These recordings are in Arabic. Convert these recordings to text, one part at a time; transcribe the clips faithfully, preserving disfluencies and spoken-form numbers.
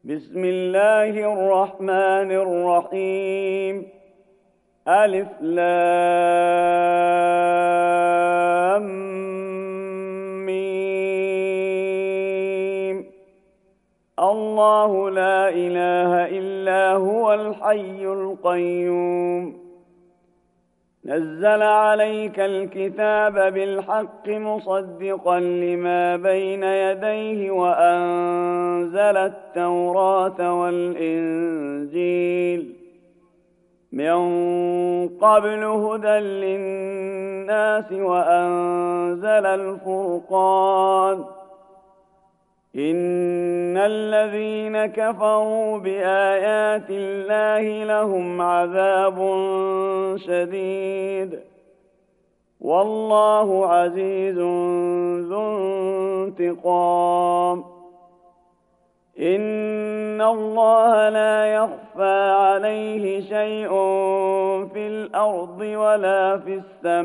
بسم الله الرحمن الرحيم. ألف لام ميم. الله لا إله إلا هو الحي القيوم. نزل عليك الكتاب بالحق مصدقا لما بين يديه وأنزل التوراة والإنجيل من قبل هدى للناس وأنزل الفرقان. إن الذين كفروا بآيات الله لهم عذاب شديد والله عزيز ذو انتقام. إن الله لا يخفى عليه شيء في الأرض ولا في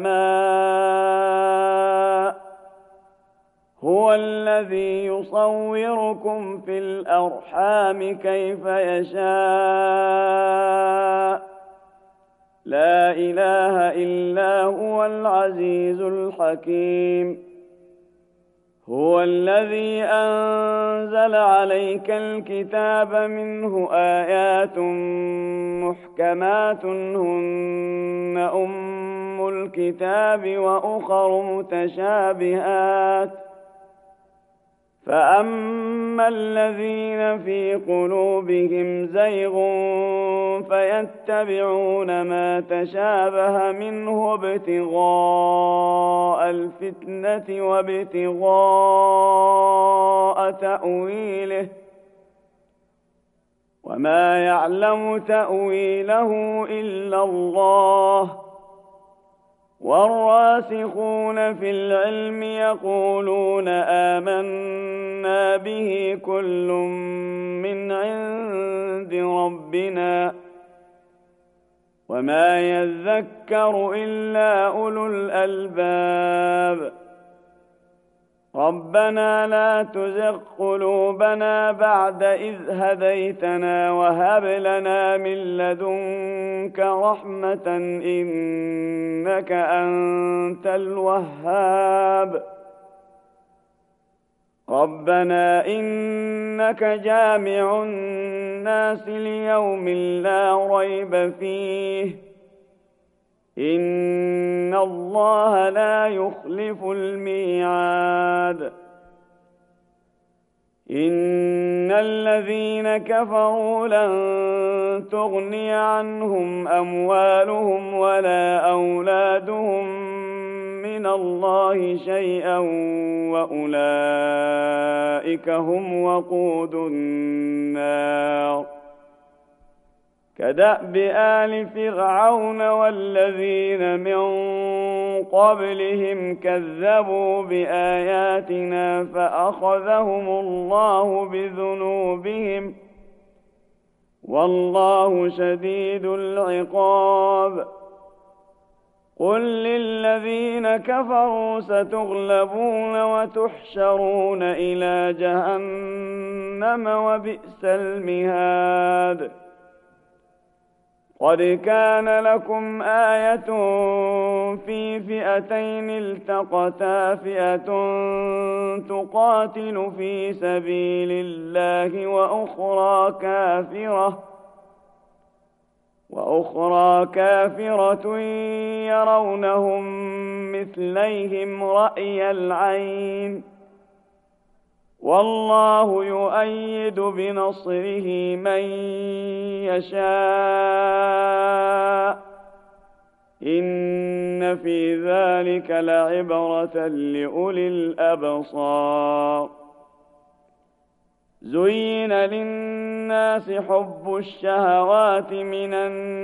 السماء. هو الذي يصوركم في الأرحام كيف يشاء. لا إله إلا هو العزيز الحكيم. هو الذي أنزل عليك الكتاب منه آيات محكمات هن أم الكتاب وأخر متشابهات. فأما الذين في قلوبهم زيغ فيتبعون ما تشابه منه ابتغاء الفتنة وابتغاء تأويله وما يعلم تأويله إلا الله. والراسخون في العلم يقولون آمنا به كل من عند ربنا وما يذكر إلا أولو الألباب. ربنا لا تزغ قلوبنا بعد إذ هديتنا وهب لنا من لدنك رحمة إنك أنت الوهاب. ربنا إنك جامع الناس ليوم لا ريب فيه إن الله لا يخلف الميعاد. إن الذين كفروا لن تغني عنهم أموالهم ولا أولادهم من الله شيئا وأولئك هم وقود النار. كدأب آل فرعون والذين من قبلهم كذبوا بآياتنا فأخذهم الله بذنوبهم والله شديد العقاب. قل للذين كفروا ستغلبون وتحشرون إلى جهنم وبئس المهاد. قد كان لكم آية في فئتين التقتا فئة تقاتل في سبيل الله وأخرى كافرة وأخرى كافرة يرونهم مثليهم رأي العين والله يؤيد بنصره من يشاء. إن في ذلك لعبرة لأولي الأبصار. زين للناس حب الشهوات من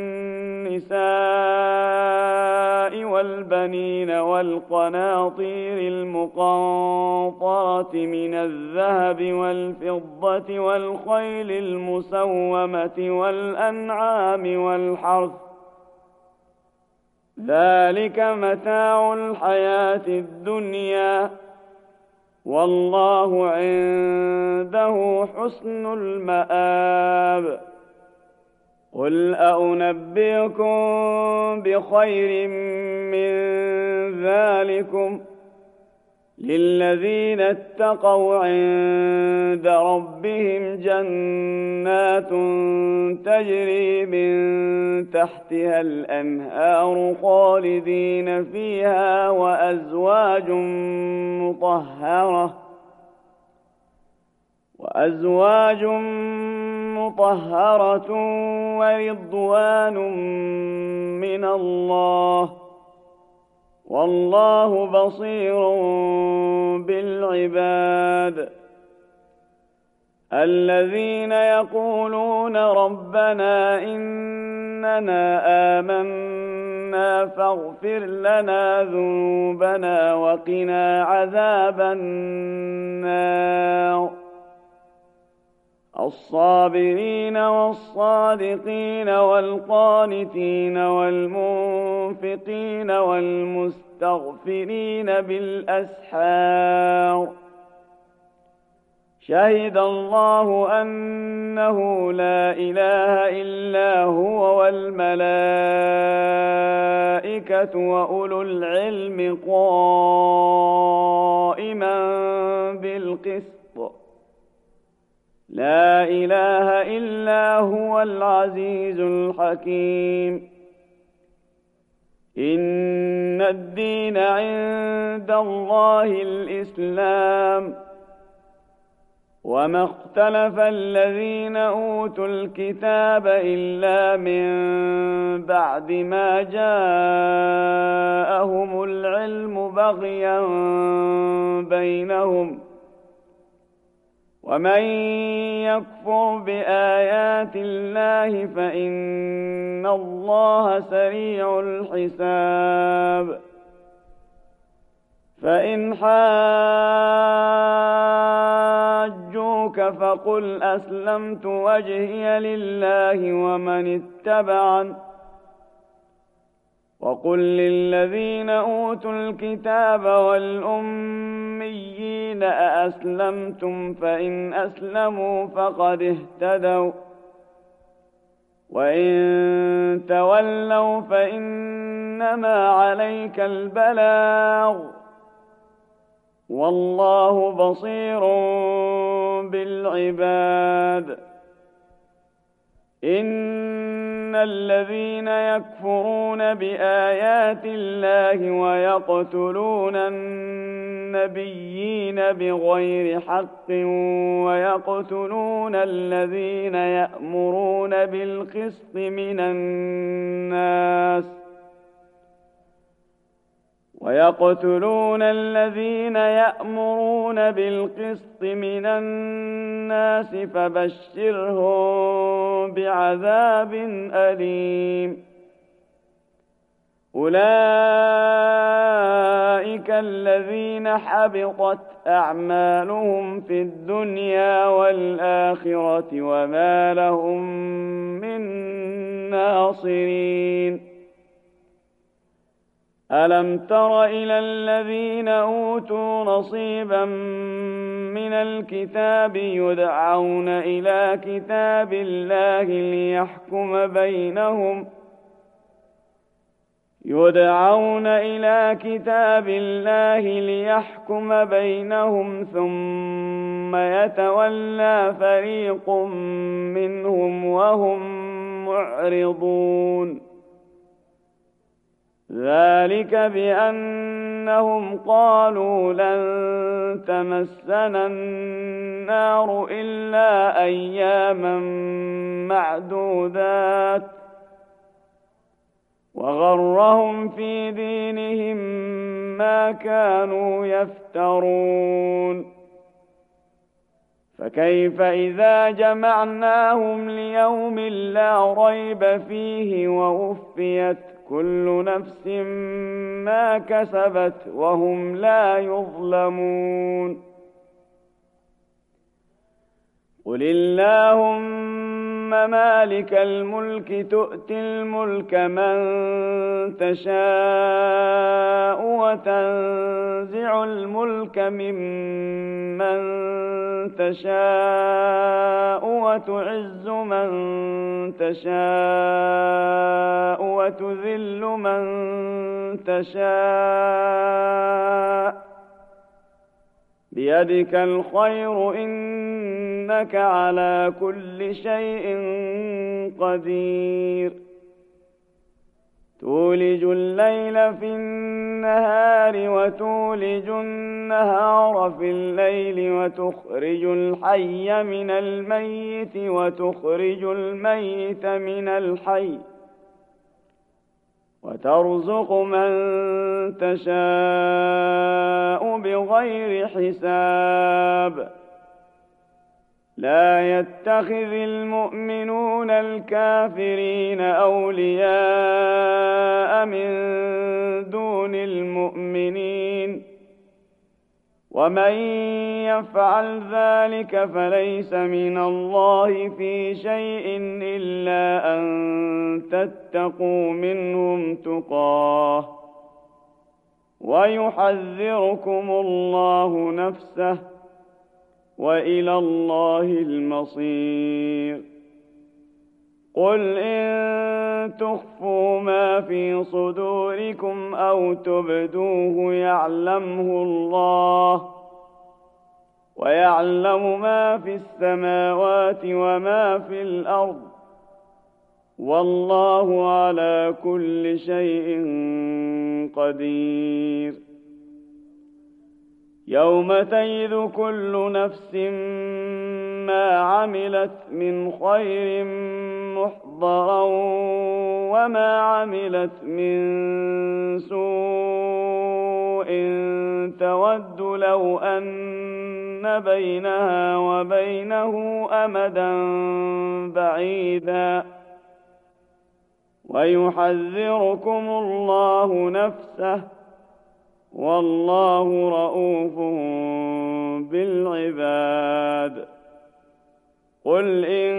النساء والبنين والقناطير المقنطرة من الذهب والفضة والخيل المسومة والأنعام والحرث ذلك متاع الحياة الدنيا والله عنده حسن المآب. قل أنبئكم بخير من ذلكم للذين اتقوا عند ربهم جنات تجري من تحتها الأنهار خالدين فيها وأزواج مطهرة وأزواج مطهرة ورضوان من الله والله بصير بالعباد. الذين يقولون ربنا إننا آمنا فاغفر لنا ذنوبنا وقنا عذاب النار. الصابرين والصادقين والقانتين والمنفقين والمستغفرين بالأسحار. شهد الله أنه لا إله إلا هو والملائكة وأولو العلم قائما بالقسط. لا إله إلا هو العزيز الحكيم. إن الدين عند الله الإسلام. وما اختلف الذين أوتوا الكتاب إلا من بعد ما جاءهم العلم بغيا بينهم. ومن يكفر بآيات الله فإن الله سريع الحساب. فإن حاجوك فقل أسلمت وجهي لله ومن اتبعن وقل للذين أوتوا الكتاب والأميين أأسلمتم فإن أسلموا فقد اهتدوا وإن تولوا فإنما عليك البلاغ والله بصير بالعباد. إن الذين يكفرون بآيات الله ويقتلون النبيين بغير حق ويقتلون الذين يأمرون بالقسط من الناس ويقتلون الذين يأمرون بالقسط من الناس فبشرهم بعذاب أليم. أولئك الذين حبطت أعمالهم في الدنيا والآخرة وما لهم من ناصرين. ألم تر إلى الذين أوتوا نصيبا من الكتاب يدعون إلى كتاب الله ليحكم بينهم يدعون إلى كتاب الله ليحكم بينهم ثم يتولى فريق منهم وهم معرضون. ذلك بأنهم قالوا لن تمسنا النار إلا أياما معدودات وغرهم في دينهم ما كانوا يفترون. فكيف إذا جمعناهم ليوم لا ريب فيه ووفيت كل نفس ما كسبت وهم لا يظلمون. قل اللهم مالك الملك تؤتي الملك من تشاء وتنزع الملك ممن تشاء وتعز من تشاء وتذل من تشاء بيدك الخير إنك على كل شيء قدير تولج الليل في النهار وتولج النهار في الليل وتخرج الحي من الميت وتخرج الميت من الحي وترزق من تشاء بغير حساب لا يتخذ المؤمنون الكافرين أولياء من دون المؤمنين ومن يفعل ذلك فليس من الله في شيء إلا أن تتقوا منهم تقاه ويحذركم الله نفسه وإلى الله المصير قل إن تخفوا ما في صدوركم أو تبدوه يعلمه الله ويعلم ما في السماوات وما في الأرض والله على كل شيء قدير يوم تجد كل نفس ما عملت من خير محضرا وما عملت من سوء تود لو أن بينها وبينه أمدا بعيدا ويحذركم الله نفسه والله رءوف بالعباد قل إن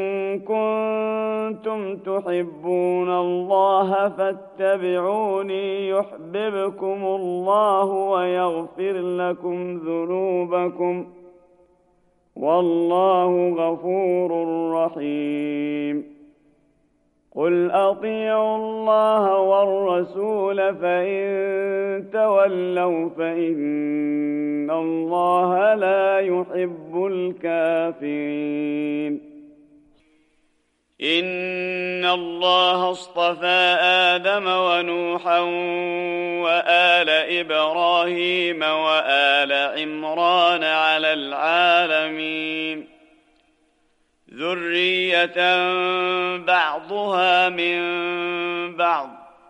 كنتم تحبون الله فاتبعوني يحببكم الله ويغفر لكم ذنوبكم والله غفور رحيم قل أطيعوا الله والرسول فإن تولوا فإن الله لا يحب الكافرين إن الله اصطفى آدم ونوحا وآل إبراهيم وآل عمران على العالمين ذرية بعضها من بعض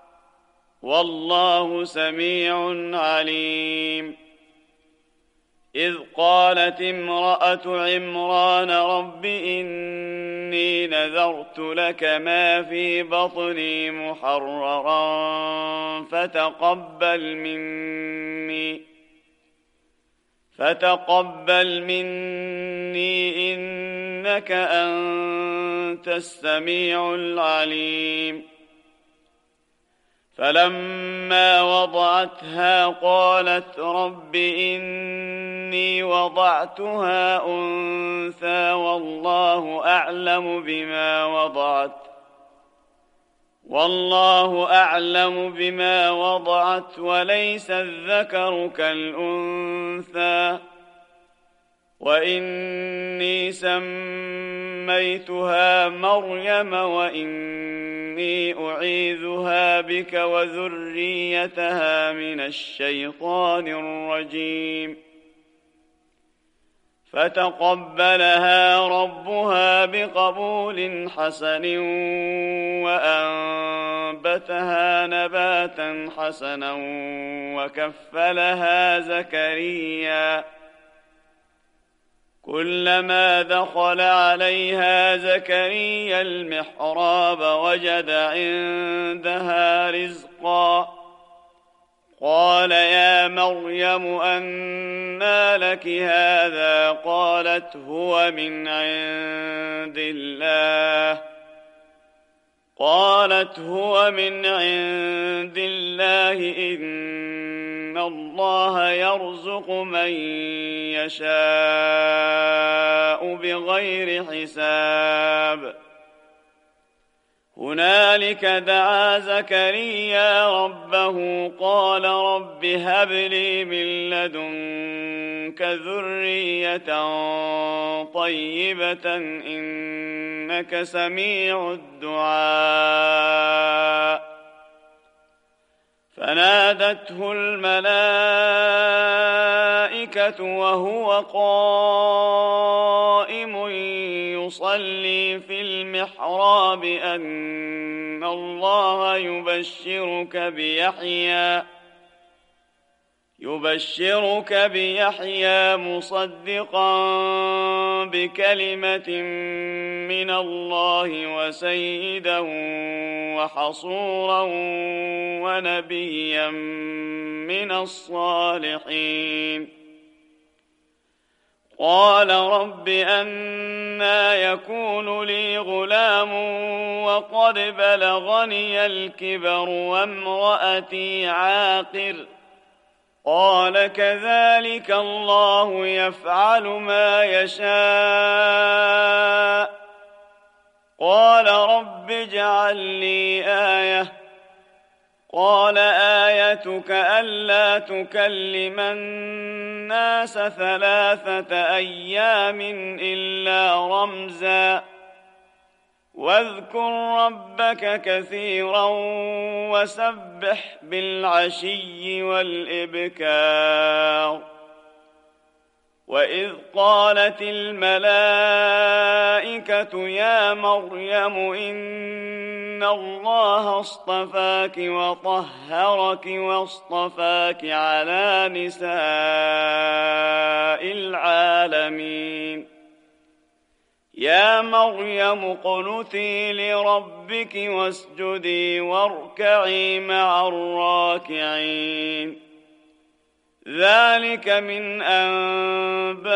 والله سميع عليم إذ قالت امرأة عمران رب إني نذرت لك ما في بطني محررا فتقبل مني فتقبل مني إنك أنت السميع العليم فلما وضعتها قالت رب إني وضعتها أنثى والله أعلم بما وضعت والله أعلم بما وضعت وليس الذكر كالأنثى وإني سميتها مريم وإني أعيذها بك وذريتها من الشيطان الرجيم فتقبلها ربها بقبول حسن وأنبتها نباتا حسنا وكفلها زكريا كلما دخل عليها زكريا المحراب وجد عندها رزقا قال يا مريم أنى لك هذا؟ قالت هو من عند الله قالت هو من عند الله إن الله يرزق من يشاء بغير حساب. هنالك دعا زكريا ربه قال رب هب لي من لدنك ذرية طيبة إنك سميع الدعاء. فنادته الملائكة وهو قائم يصلي في المحراب أن الله يبشرك بيحيى يبشرك بيحيى مصدقا بكلمة من الله وسيدا وحصورا ونبيا من الصالحين. قال رب أنى يكون لي غلام وقد بلغني الكبر وامرأتي عاقر؟ قال كذلك الله يفعل ما يشاء. قال رب اجعل لي آية. قال آيتك ألا تكلم الناس ثلاثة أيام إلا رمزا واذكر ربك كثيرا وسبح بالعشي والإبكار. وإذ قالت الملائكة يا مريم إن الله اصطفاك وطهرك واصطفاك على نساء العالمين. يا مريم اقنتي لربك واسجدي واركعي مع الراكعين. ذلك من أنباء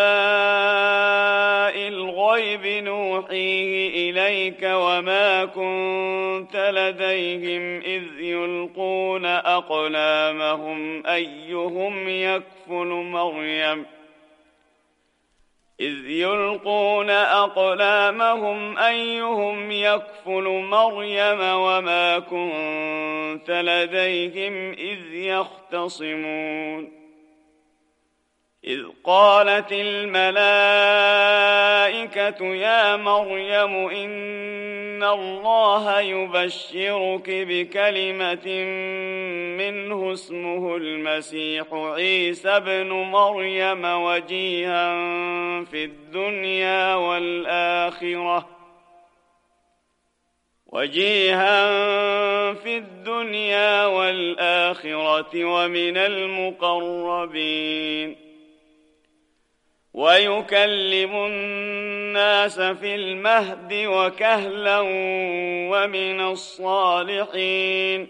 الغيب نوحيه إليك وما كنت لديهم إذ يلقون أقلامهم أيهم يكفل مريم إذ يلقون أقلامهم أيهم يكفل مريم وما كنت لديهم إذ يختصمون. إذ قالت الملائكة يا مريم إن الله يبشرك بكلمة منه اسمه المسيح عيسى ابن مريم وجيها في الدنيا والآخرة وجيها في الدنيا والآخرة ومن المقربين ويكلم الناس في المهد وكهلا ومن الصالحين.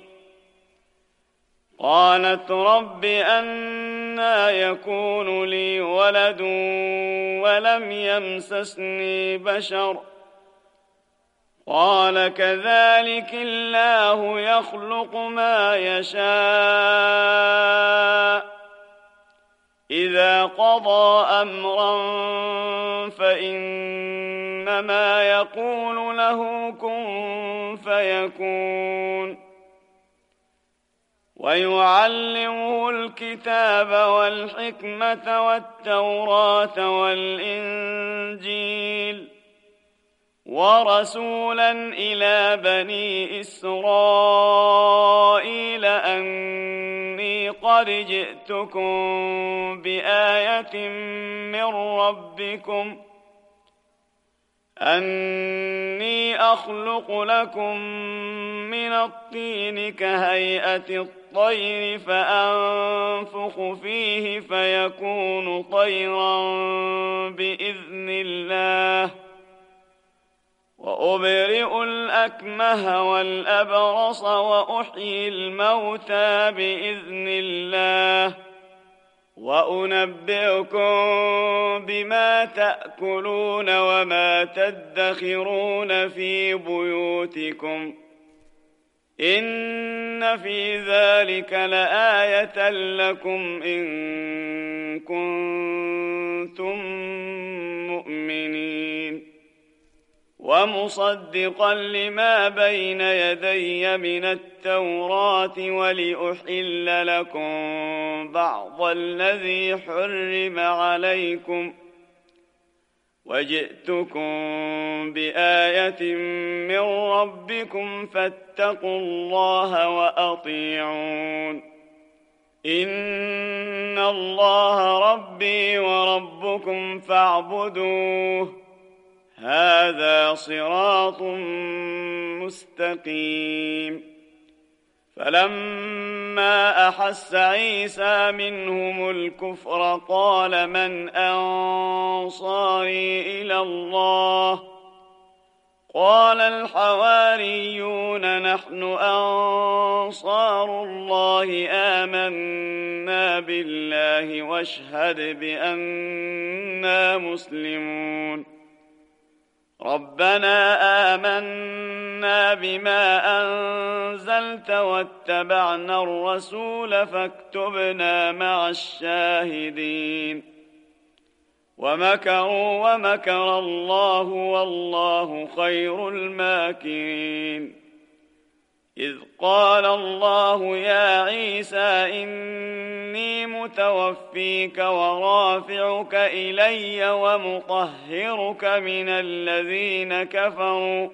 قالت رب أنى يكون لي ولد ولم يمسسني بشر؟ قال كذلك الله يخلق ما يشاء إذا قضى أمرا فإنما يقول له كن فيكون. ويعلمه الكتاب والحكمة والتوراة والإنجيل ورسولا إلى بني إسرائيل أني قد جئتكم بآية من ربكم أني أخلق لكم من الطين كهيئة الطير فأنفخ فيه فيكون طيرا بإذن الله وأبرئ الأكمه والأكمه والأبرص وأحيي الموتى بإذن الله وأنبئكم بما تأكلون وما تدخرون في بيوتكم إن في ذلك لآية لكم إن كنتم مؤمنين ومصدقا لما بين يدي من التوراة ولأحل لكم بعض الذي حرم عليكم وجئتكم بآية من ربكم فاتقوا الله وأطيعون إن الله ربي وربكم فاعبدوه هذا صراط مستقيم فلما أحس عيسى منهم الكفر قال من أنصاري إلى الله قال الحواريون نحن أنصار الله آمنا بالله واشهد بأننا مسلمون ربنا آمنا بما أنزلت واتبعنا الرسول فاكتبنا مع الشاهدين ومكروا ومكر الله والله خير الماكرين إذ قال الله يا عيسى إني متوفيك ورافعك إلي ومطهرك من الذين كفروا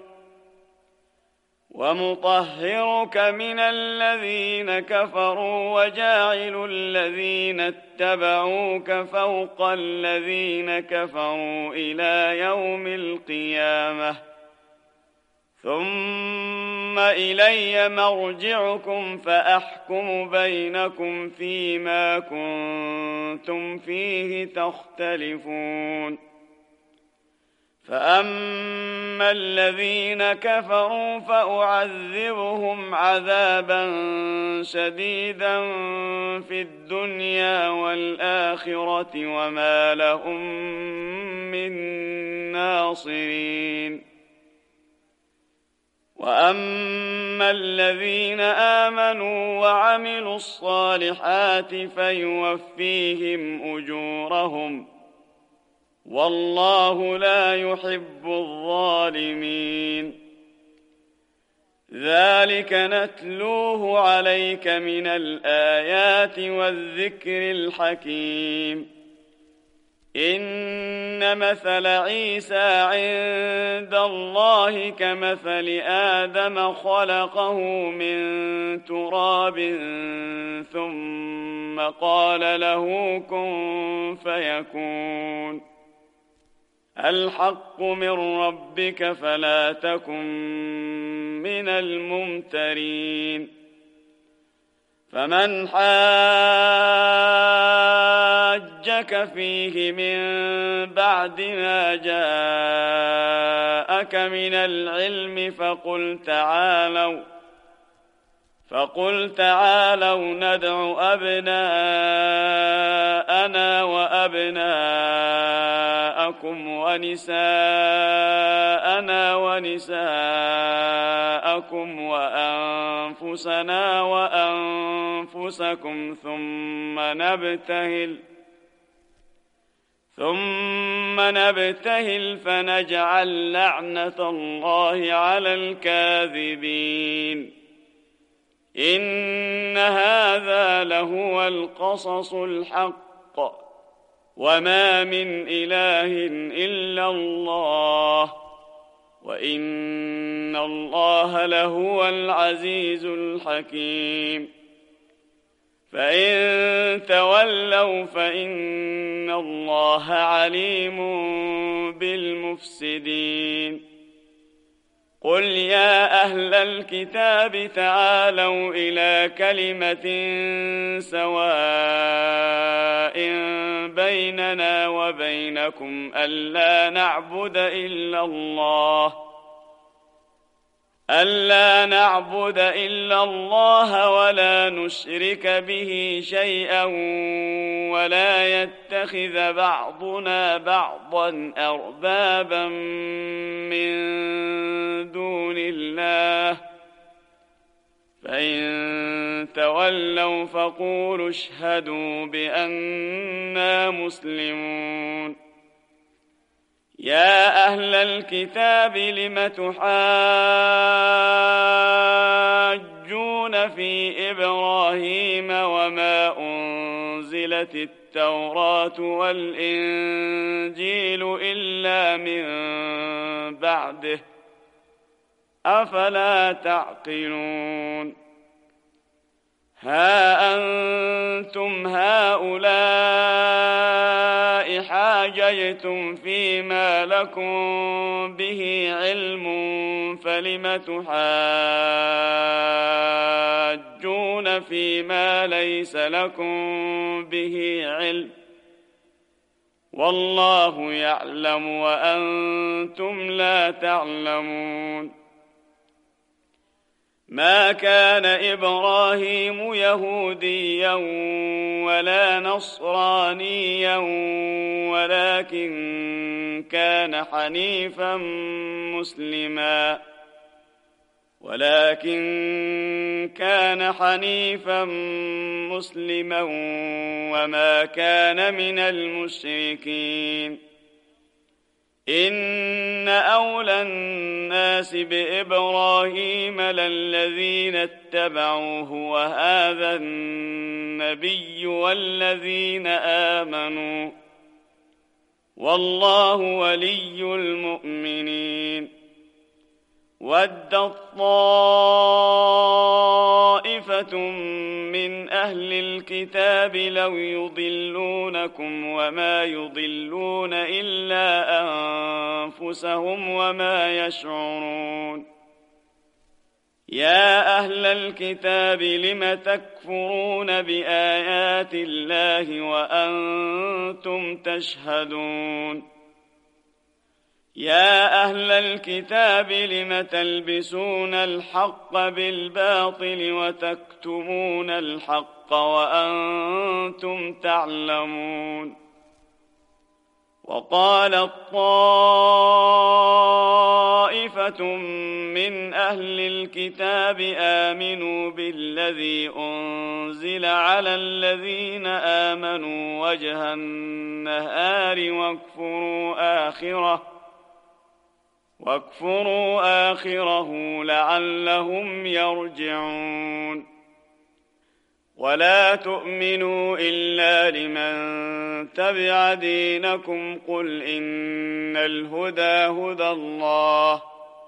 ومطهرك من الذين كفروا وجاعل الذين اتبعوك فوق الذين كفروا إلى يوم القيامة ثم إلي مرجعكم فأحكم بينكم فيما كنتم فيه تختلفون فأما الذين كفروا فأعذبهم عذابا شديدا في الدنيا والآخرة وما لهم من ناصرين وأما الذين آمنوا وعملوا الصالحات فيوفيهم أجورهم والله لا يحب الظالمين ذلك نتلوه عليك من الآيات والذكر الحكيم إن مثل عيسى عند الله كمثل آدم خلقه من تراب ثم قال له كن فيكون الحق من ربك فلا تكن من الممترين فمن حاجك فيه من بعد ما جاءك من العلم فقل تعالوا فقل تعالوا ندع أبناءنا وأبناءكم ونساءنا ونساءكم وأنفسنا وأنفسكم ثم نبتهل ثم نبتهل فنجعل لعنة الله على الكاذبين إن هذا لهو القصص الحق وما من إله إلا الله وإن الله لهو العزيز الحكيم فإن تولوا فإن الله عليم بالمفسدين قل يا أهل الكتاب تعالوا إلى كلمة سواء بيننا وبينكم ألا نعبد إلا الله ألا نعبد إلا الله ولا نشرك به شيئا ولا يتخذ بعضنا بعضا أربابا من دون الله فإن تولوا فقولوا اشهدوا بأننا مسلمون. يا أهل الكتاب لم تحاجون في إبراهيم وما أنزلت التوراة والإنجيل إلا من بعده أفلا تعقلون. ها أنتم هؤلاء حاججتم فيما لكم به علم فلم تحاجون فيما ليس لكم به علم والله يعلم وأنتم لا تعلمون. ما كان إبراهيم يهوديا ولا نصرانيا ولكن كان حنيفا مسلما ولكن كان حنيفا مسلما وما كان من المشركين. إن أولى الناس بإبراهيم للذين اتبعوه وهذا النبي والذين آمنوا والله ولي المؤمنين. ودت طائفة من أهل الكتاب لو يضلونكم وما يضلون إلا أنفسهم وما يشعرون. يا أهل الكتاب لم تكفرون بآيات الله وأنتم تشهدون. يا أهل الكتاب لم تلبسون الحق بالباطل وتكتمون الحق وأنتم تعلمون. وقالت طائفة من أهل الكتاب آمنوا بالذي أنزل على الذين آمنوا وجه النهار واكفروا آخره واكفروا آخره لعلهم يرجعون. ولا تؤمنوا إلا لمن تبع دينكم قل إن الهدى هدى الله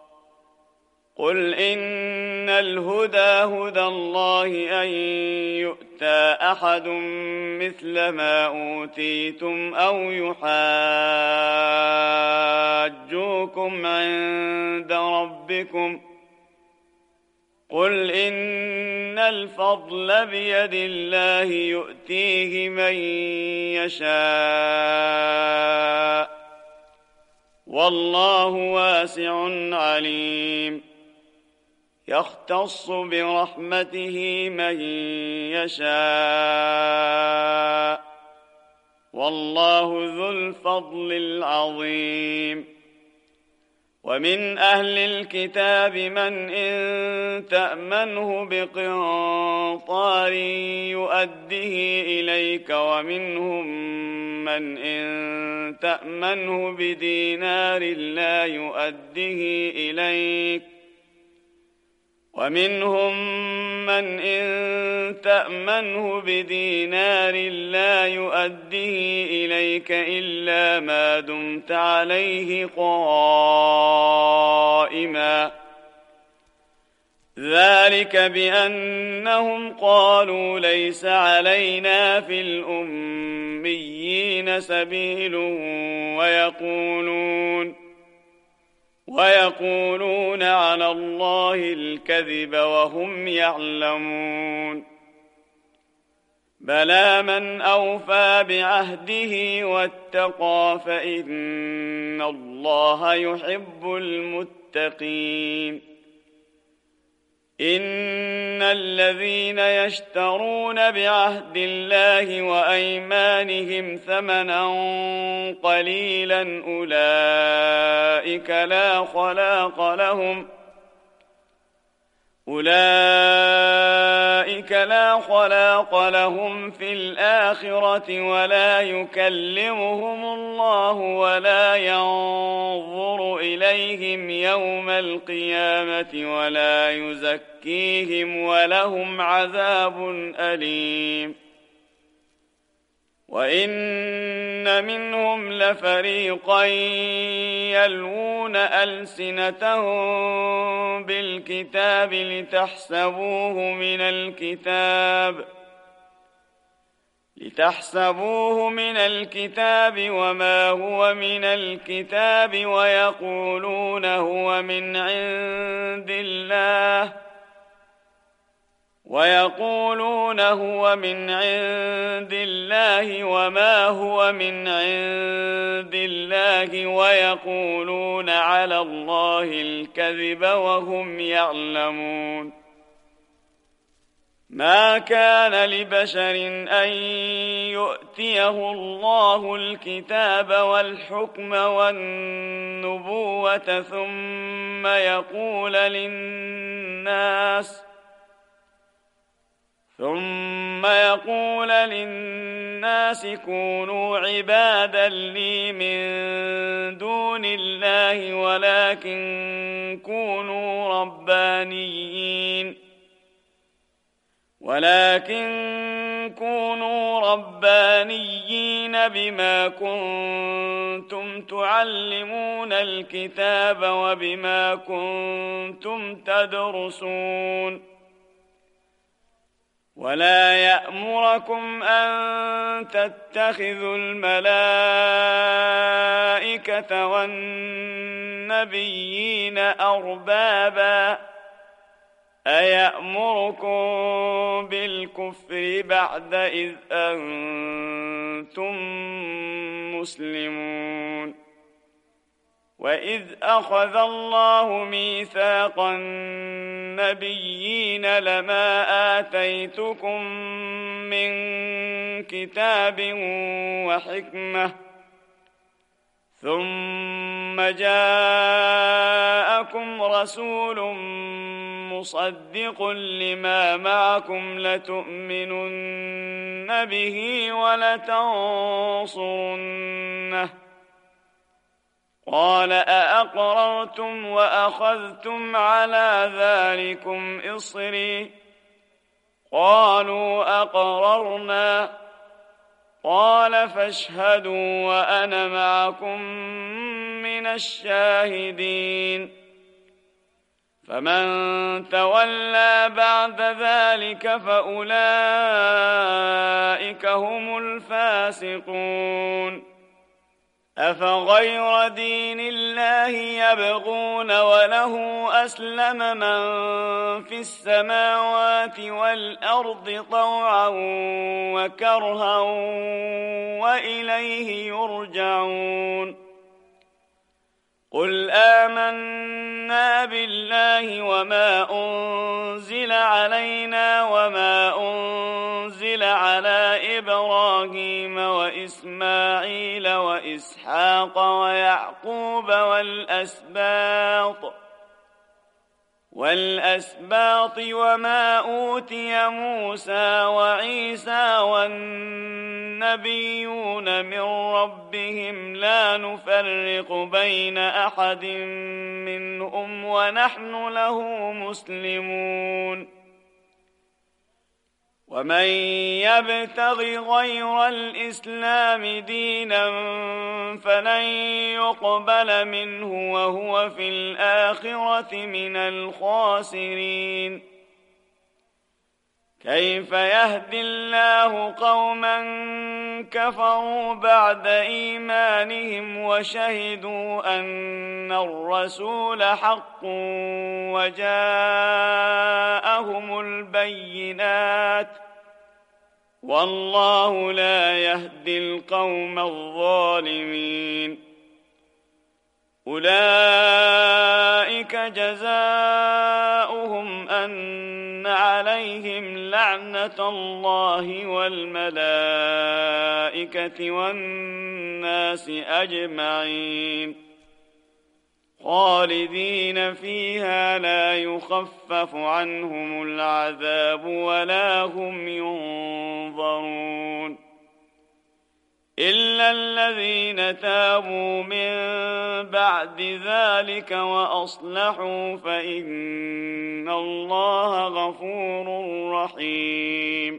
قل إن الهدى هدى الله أن يؤتى أحد مثل ما أوتيتم أو يحاجوكم عند ربكم قل إن الفضل بيد الله يؤتيه من يشاء والله واسع عليم. يختص برحمته من يشاء والله ذو الفضل العظيم. ومن أهل الكتاب من إن تأمنه بقنطار يؤده إليك ومنهم من إن تأمنه بدينار لا يؤده إليك ومنهم من إن تأمنه بدينار لا يؤده إليك إلا ما دمت عليه قائما ذلك بأنهم قالوا ليس علينا في الأميين سبيل ويقولون ويقولون على الله الكذب وهم يعلمون. بلى من أوفى بعهده واتقى فإن الله يحب المتقين. إن الذين يشترون بعهد الله وأيمانهم ثمنا قليلا أولئك لا خلاق لهم أولئك لا خلاق لهم في الآخرة ولا يكلمهم الله ولا ينظر إليهم يوم القيامة ولا يزكيهم ولهم عذاب أليم وإن منهم لفريقا يلوون ألسنتهم بالكتاب لتحسبوه من الكتاب لتحسبوه من الكتاب وما هو من الكتاب ويقولون هو من عند الله ويقولون هو من عند الله وما هو من عند الله ويقولون على الله الكذب وهم يعلمون ما كان لبشر أن يؤتيه الله الكتاب والحكم والنبوة ثم يقول للناس ثم يقول للناس كونوا عبادا لي من دون الله ولكن كونوا ربانيين ولكن كونوا ربانيين بما كنتم تعلمون الكتاب وبما كنتم تدرسون ولا يأمركم أن تتخذوا الملائكة والنبيين أربابا أيأمركم بالكفر بعد إذ أنتم مسلمون وإذ أخذ الله ميثاق النبيين لما آتيتكم من كتاب وحكمة ثم جاءكم رسول مصدق لما معكم لتؤمنن به ولتنصرنه قال أأقررتم وأخذتم على ذلكم إصري قالوا أقررنا قال فاشهدوا وأنا معكم من الشاهدين فمن تولى بعد ذلك فأولئك هم الفاسقون أفغير دين الله يبغون وله أسلم من في السماوات والأرض طوعا وكرها وإليه يرجعون قل آمنا بالله وما أنزل علينا وما أنزل على إبراهيم وإسماعيل وإسحاق ويعقوب والأسباط والأسباط وما أوتي موسى وعيسى والنبيون من ربهم لا نفرق بين أحد منهم ونحن له مسلمون ومن يبتغ غير الإسلام دينا فلن يقبل منه وهو في الآخرة من الخاسرين كيف يهدي الله قوما كفروا بعد إيمانهم وشهدوا أن الرسول حق وجاءهم البينات والله لا يهدي القوم الظالمين أولئك جزاؤهم أن لعنة الله والملائكة والناس أجمعين خالدين فيها لا يخفف عنهم العذاب ولا هم ينظرون إلا الذين تابوا من بعد ذلك وأصلحوا فإن الله غفور رحيم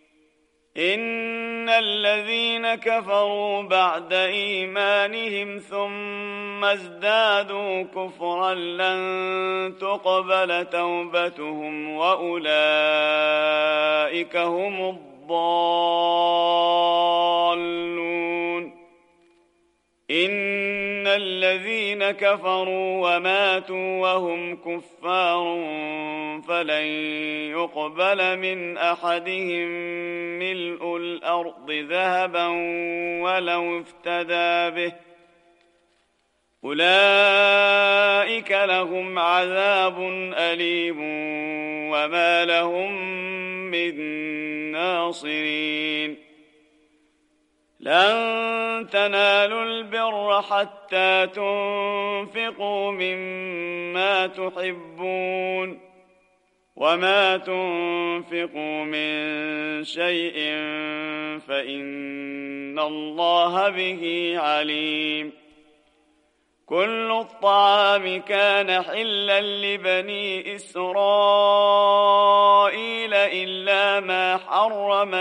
إن الذين كفروا بعد إيمانهم ثم ازدادوا كفرا لن تقبل توبتهم وأولئك هم الضالون إن الذين كفروا وماتوا وهم كفار فلن يقبل من أحدهم ملء الأرض ذهبا ولو افتدى به أولئك لهم عذاب أليم وما لهم من ناصرين لن تنالوا البر حتى تنفقوا مما تحبون وما تنفقوا من شيء فإن الله به عليم كل الطعام كان حلا لبني إسرائيل إلا ما حرم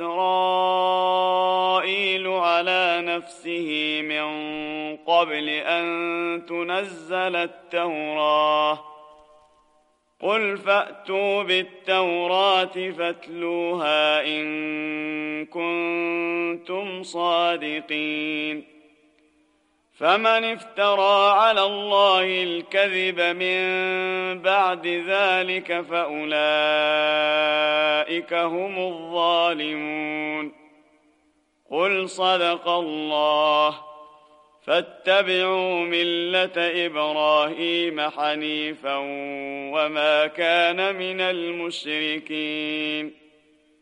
إسرائيل على نفسه من قبل أن تنزل التوراة قل فأتوا بالتوراة فاتلوها إن كنتم صادقين فمن افترى على الله الكذب من بعد ذلك فأولئك هم الظالمون قل صدق الله فاتبعوا ملة إبراهيم حنيفا وما كان من المشركين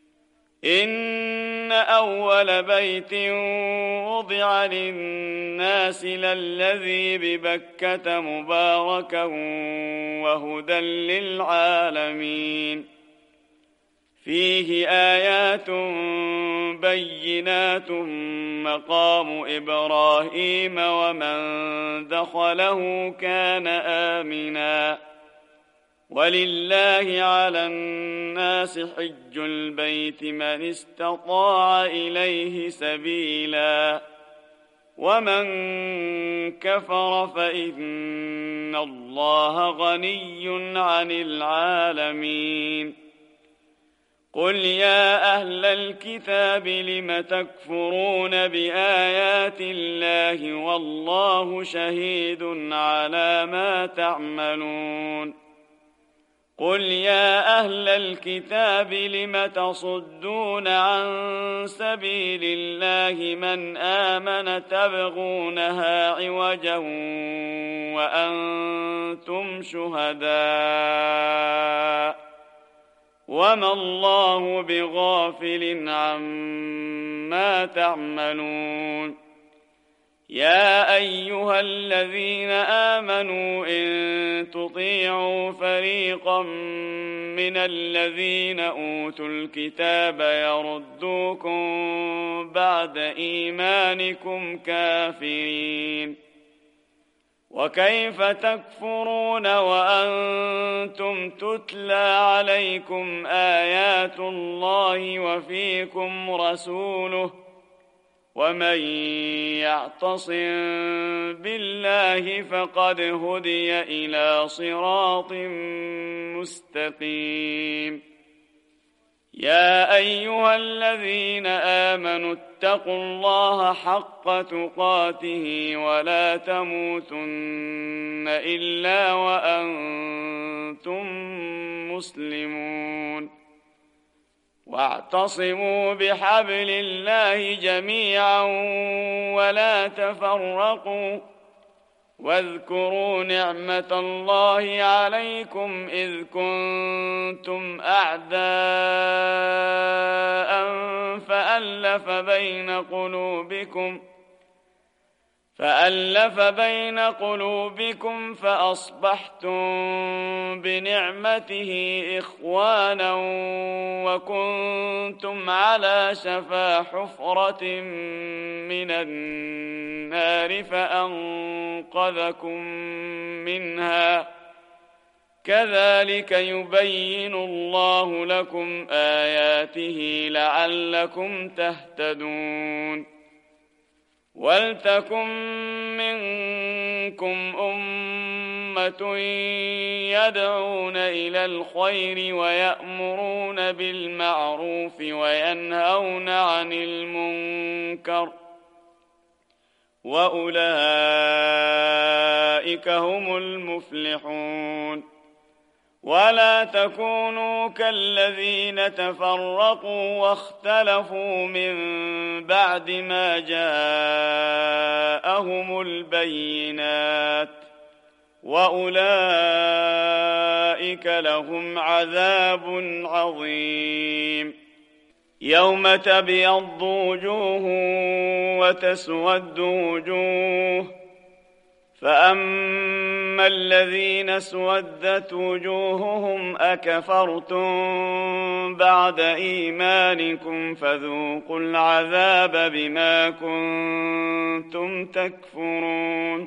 إن أول بيت وضع للناس للذي ببكة مباركا وهدى للعالمين فيه آيات بينات مقام إبراهيم ومن دخله كان آمنا ولله على الناس حج البيت من استطاع إليه سبيلا ومن كفر فإن الله غني عن العالمين قل يا أهل الكتاب لم تكفرون بآيات الله والله شهيد على ما تعملون قل يا أهل الكتاب لم تصدون عن سبيل الله من آمن تبغونها عوجا وأنتم شهداء وما الله بغافل عما تعملون يا أيها الذين آمنوا إن تطيعوا فريقا من الذين أوتوا الكتاب يردوكم بعد إيمانكم كافرين وكيف تكفرون وأنتم تتلى عليكم آيات الله وفيكم رسوله ومن يعتصم بالله فقد هدي إلى صراط مستقيم يا أيها الذين آمنوا اتقوا الله حق تقاته ولا تموتن إلا وأنتم مسلمون واعتصموا بحبل الله جميعا ولا تفرقوا واذكروا نعمة الله عليكم إذ كنتم أعداء فألف بين قلوبكم فألف بين قلوبكم فأصبحتم بنعمته إخوانا وكنتم على شفا حفرة من النار فأنقذكم منها كذلك يبين الله لكم آياته لعلكم تهتدون ولتكن منكم أمة يدعون إلى الخير ويأمرون بالمعروف وينهون عن المنكر وأولئك هم المفلحون ولا تكونوا كالذين تفرقوا واختلفوا من بعد ما جاءهم البينات وأولئك لهم عذاب عظيم يوم تبيض وجوه وتسود وجوه فأما الذين اسودت وجوههم أكفرتم بعد إيمانكم فذوقوا العذاب بما كنتم تكفرون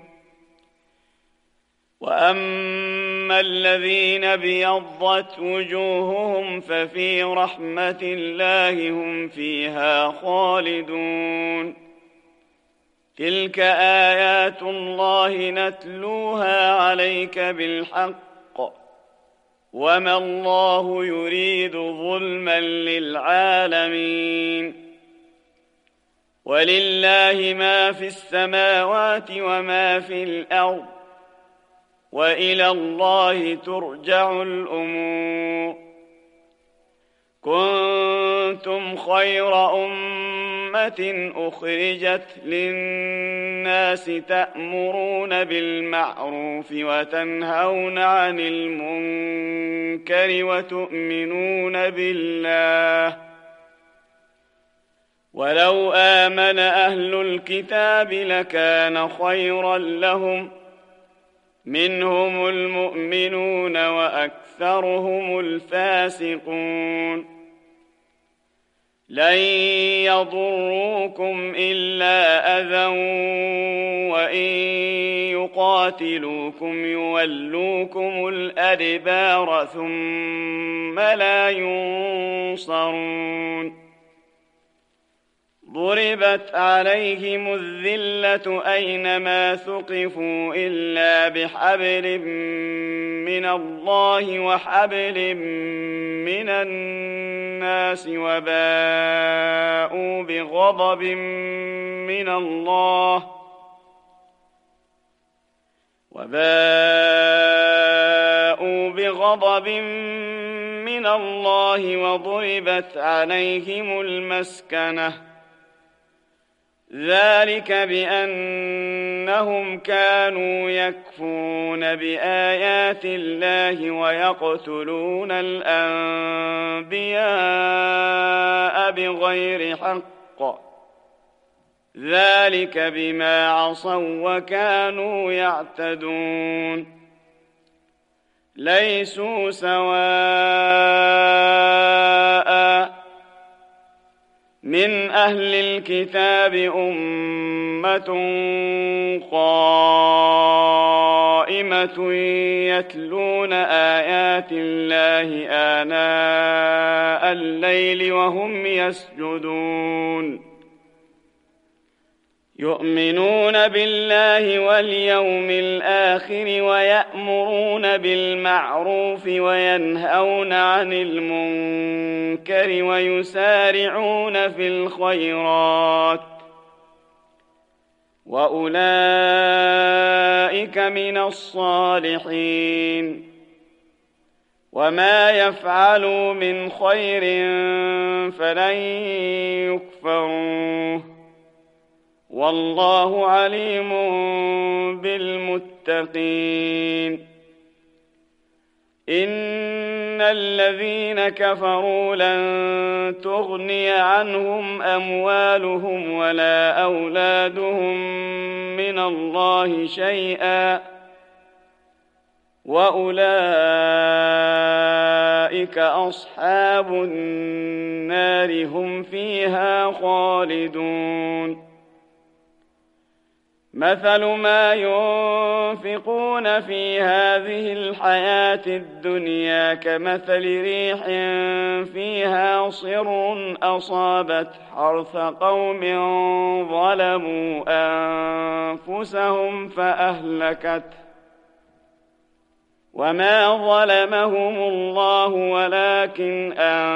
وأما الذين ابيضت وجوههم ففي رحمة الله هم فيها خالدون تلك آيات الله نتلوها عليك بالحق وما الله يريد ظلما للعالمين ولله ما في السماوات وما في الأرض وإلى الله ترجع الأمور كنتم خير أمة أخرجت للناس تأمرون بالمعروف وتنهون عن المنكر وتؤمنون بالله ولو آمن أهل الكتاب لكان خيرا لهم منهم المؤمنون وأكثرهم الفاسقون لن يضروكم إلا أذى وإن يقاتلوكم يولوكم الأدبار ثم لا ينصرون ضربت عليهم الذلة أينما ثقفوا إلا بحبل من الله وحبل من الناس وباءوا بغضب من الله وباءوا بغضب من الله وضربت عليهم المسكنة ذلك بأنهم كانوا يكفرون بآيات الله ويقتلون الأنبياء بغير حق ذلك بما عصوا وكانوا يعتدون ليسوا سواء من أهل الكتاب أمة قائمة يتلون آيات الله آناء الليل وهم يسجدون يؤمنون بالله واليوم الآخر ويأمرون بالمعروف وينهون عن المنكر ويسارعون في الخيرات وأولئك من الصالحين وما يفعلوا من خير فلن يكفروه والله عليم بالمتقين. إن الذين كفروا لن تغني عنهم أموالهم ولا أولادهم من الله شيئا وأولئك أصحاب النار هم فيها خالدون. مثل ما ينفقون في هذه الحياة الدنيا كمثل ريح فيها صر أصابت حرث قوم ظلموا أنفسهم فأهلكته وما ظلمهم الله ولكن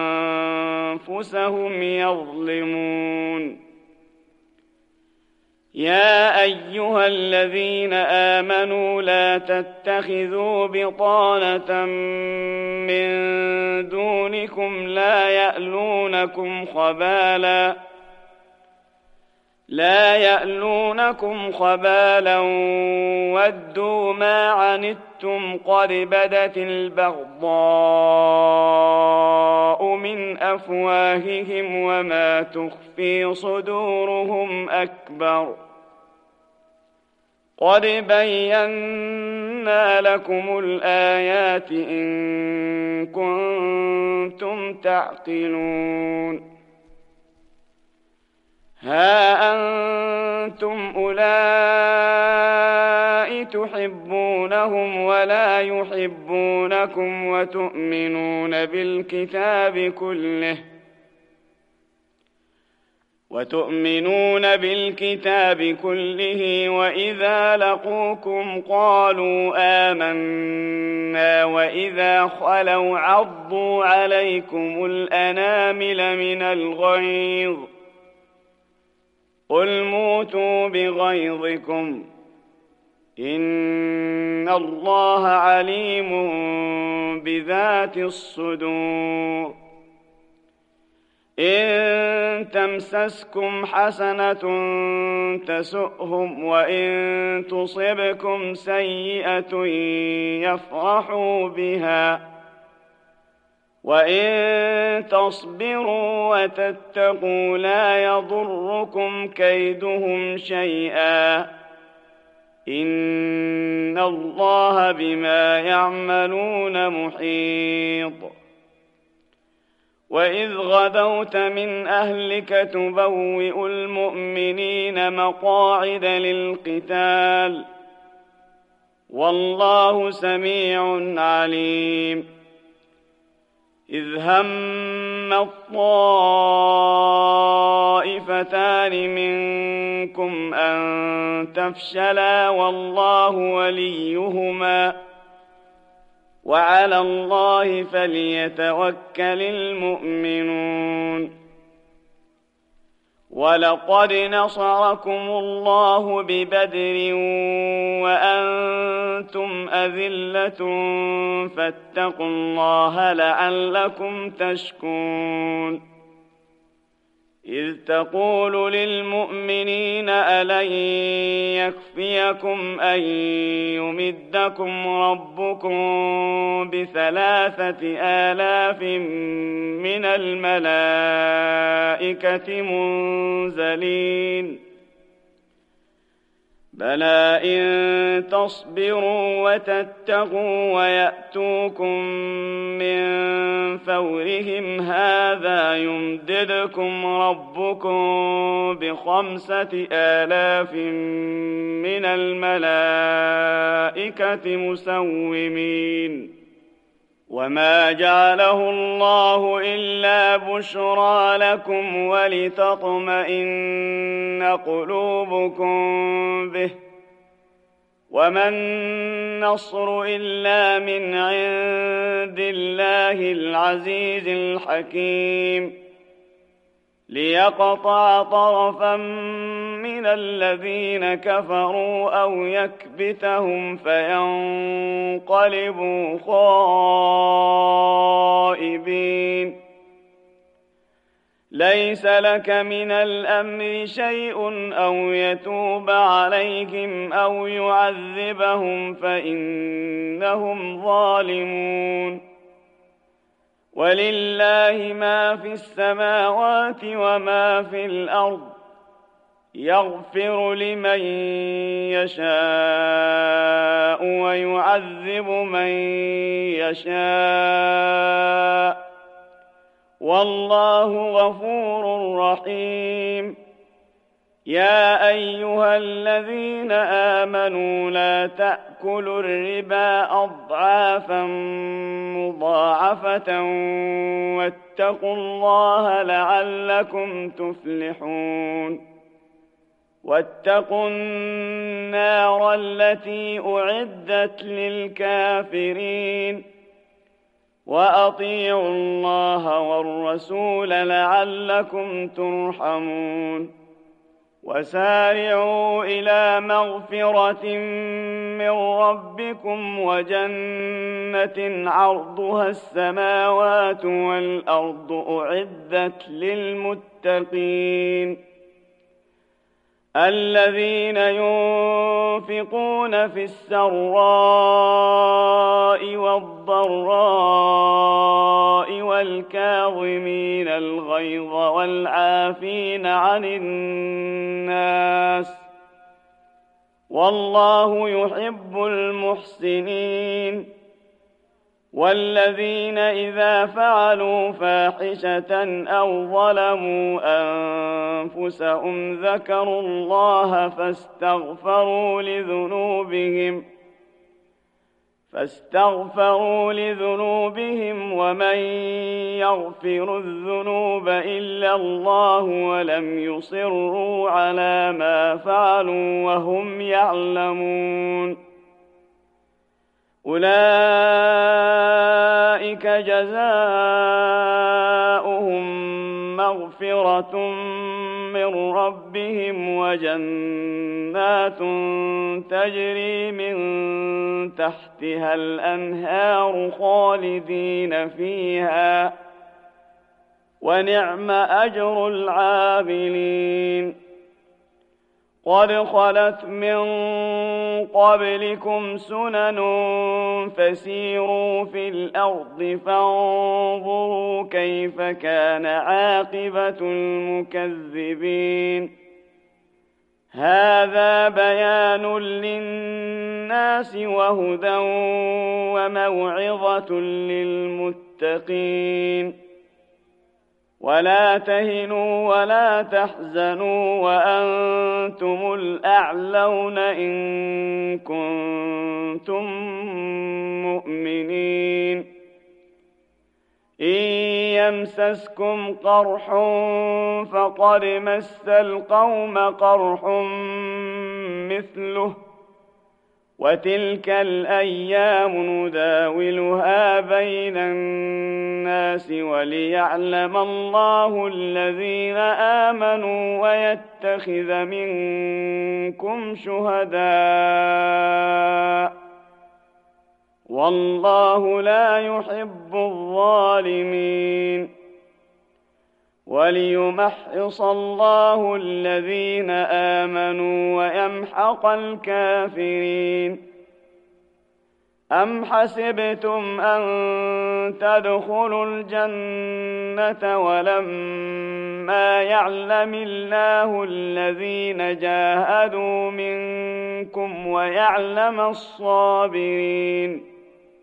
أنفسهم يظلمون. يا أيها الذين آمنوا لا تتخذوا بطانة من دونكم لا يألونكم خبالا لا يألونكم خبالا ودوا ما عنتم قد بدت البغضاء من أفواههم وما تخفي صدورهم أكبر. قد بينا لكم الآيات إن كنتم تعقلون. ها أنتم أولئك تحبونهم ولا يحبونكم وتؤمنون بالكتاب كله وتؤمنون بالكتاب كله وإذا لقوكم قالوا آمنا وإذا خلوا عضوا عليكم الأنامل من الغيظ قل موتوا بغيظكم إن الله عليم بذات الصدور. إن تمسسكم حسنة تسؤهم وإن تصبكم سيئة يفرحوا بها وإن تصبروا وتتقوا لا يضركم كيدهم شيئا إن الله بما يعملون محيط. وإذ غدوت من أهلك تبوئ المؤمنين مقاعد للقتال والله سميع عليم. إذ هم الطائفتان منكم أن تفشلا والله وليهما وعلى الله فليتوكل المؤمنون. ولقد نصركم الله ببدر وأنتم أذلة فاتقوا الله لعلكم تشكرون. إذ تقول للمؤمنين ألن يكفيكم أن يمدكم ربكم بثلاثة آلاف من الملائكة منزلين بلى إن تصبروا وتتقوا ويأتوكم من فورهم هذا يمددكم ربكم بخمسة آلاف من الملائكة مسومين. وما جعله الله إلا بشرى لكم ولتطمئن قلوبكم به وما النصر إلا من عند الله العزيز الحكيم ليقطع طرفا من الذين كفروا أو يكبتهم فينقلبوا خائبين ليس لك من الأمر شيء أو يتوب عليهم أو يعذبهم فإنهم ظالمون ولله ما في السماوات وما في الأرض يغفر لمن يشاء ويعذب من يشاء والله غفور رحيم يا أيها الذين آمنوا لا تأكلوا الربا أضعافا مضاعفة واتقوا الله لعلكم تفلحون واتقوا النار التي أعدت للكافرين وأطيعوا الله والرسول لعلكم ترحمون وسارعوا إلى مغفرة من ربكم وجنة عرضها السماوات والأرض أعدت للمتقين الذين ينفقون في السراء والضراء والكاظمين الغيظ والعافين عن الناس والله يحب المحسنين والذين إذا فعلوا فاحشة أو ظلموا أنفسهم ذكروا الله فاستغفروا لذنوبهم فاستغفروا لذنوبهم ومن يغفر الذنوب إلا الله ولم يصروا على ما فعلوا وهم يعلمون أولئك جزاؤهم مغفرة من ربهم وجنات تجري من تحتها الأنهار خالدين فيها ونعم أجر العاملين قد خلت من قبلكم سنن فسيروا في الأرض فانظروا كيف كان عاقبة المكذبين هذا بيان للناس وهدى وموعظة للمتقين ولا تهنوا ولا تحزنوا وأنتم الأعلون إن كنتم مؤمنين إن يمسسكم قرح فقد مس القوم قرح مثله وتلك الأيام نداولها بين الناس وليعلم الله الذين آمنوا ويتخذ منكم شهداء والله لا يحب الظالمين وليمحص الله الذين آمنوا ويمحق الكافرين أم حسبتم أن تدخلوا الجنة ولما يعلم الله الذين جاهدوا منكم ويعلم الصابرين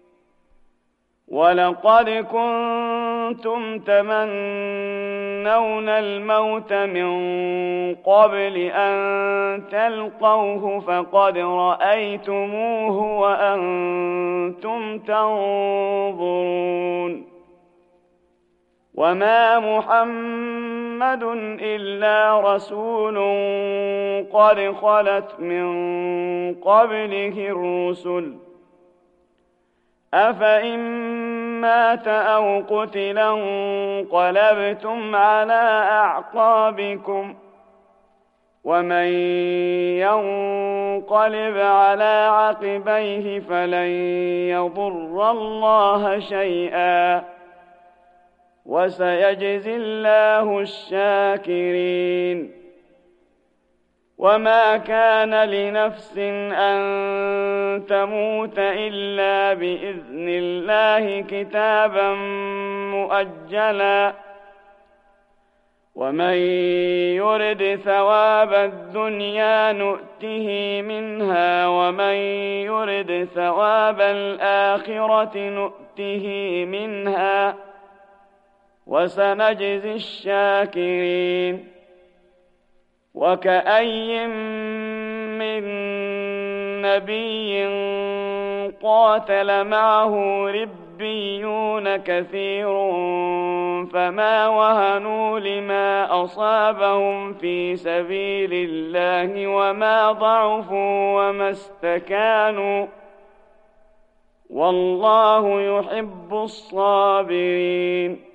ولقد كنتم تمنون الموت من قبل أن تلقوه فقد رأيتموه وأنتم تنظرون وما محمد إلا رسول قد خلت من قبله الرسل أفإن مات أو قتل انقلبتم على أعقابكم ومن ينقلب على عقبيه فلن يضر الله شيئا وسيجزي الله الشاكرين. وما كان لنفس أن تموت إلا بإذن الله كتابا مؤجلا، ومن يرد ثواب الدنيا نؤته منها، ومن يرد ثواب الآخرة نؤته منها، وسنجزي الشاكرين. وكأي من نبي قاتل معه ربيون كثير فما وهنوا لما أصابهم في سبيل الله وما ضعفوا وما استكانوا، والله يحب الصابرين.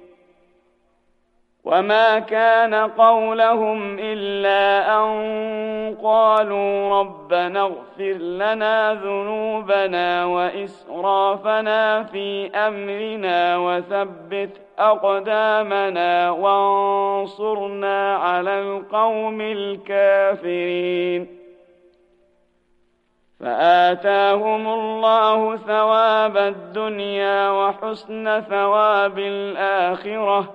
وما كان قولهم إلا أن قالوا ربنا اغفر لنا ذنوبنا وإسرافنا في أمرنا وثبت أقدامنا وانصرنا على القوم الكافرين. فآتاهم الله ثواب الدنيا وحسن ثواب الآخرة،